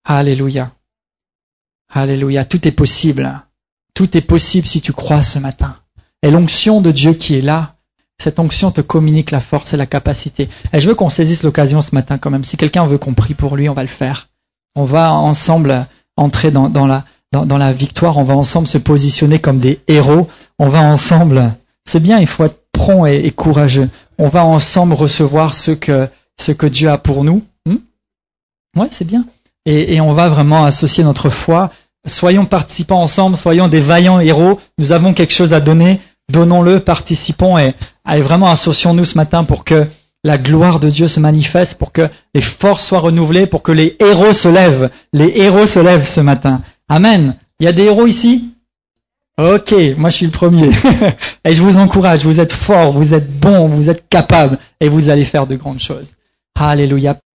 Alléluia. Alléluia. Tout est possible. Tout est possible si tu crois ce matin. Et l'onction de Dieu qui est là, cette onction te communique la force et la capacité. Et je veux qu'on saisisse l'occasion ce matin quand même. Si quelqu'un veut qu'on prie pour lui, on va le faire. On va ensemble entrer dans, dans, la, dans, dans la victoire. On va ensemble se positionner comme des héros. On va ensemble... C'est bien, il faut être prompt et, et courageux. On va ensemble recevoir ce que, ce que Dieu a pour nous. Hmm? Ouais, c'est bien. Et, et on va vraiment associer notre foi. Soyons participants ensemble, soyons des vaillants héros. Nous avons quelque chose à donner. Donnons-le, participons et, et vraiment associons-nous ce matin pour que la gloire de Dieu se manifeste, pour que les forces soient renouvelées, pour que les héros se lèvent. Les héros se lèvent ce matin. Amen. Il y a des héros ici? Ok, moi je suis le premier. Et je vous encourage, vous êtes forts, vous êtes bons, vous êtes capables et vous allez faire de grandes choses. Alléluia.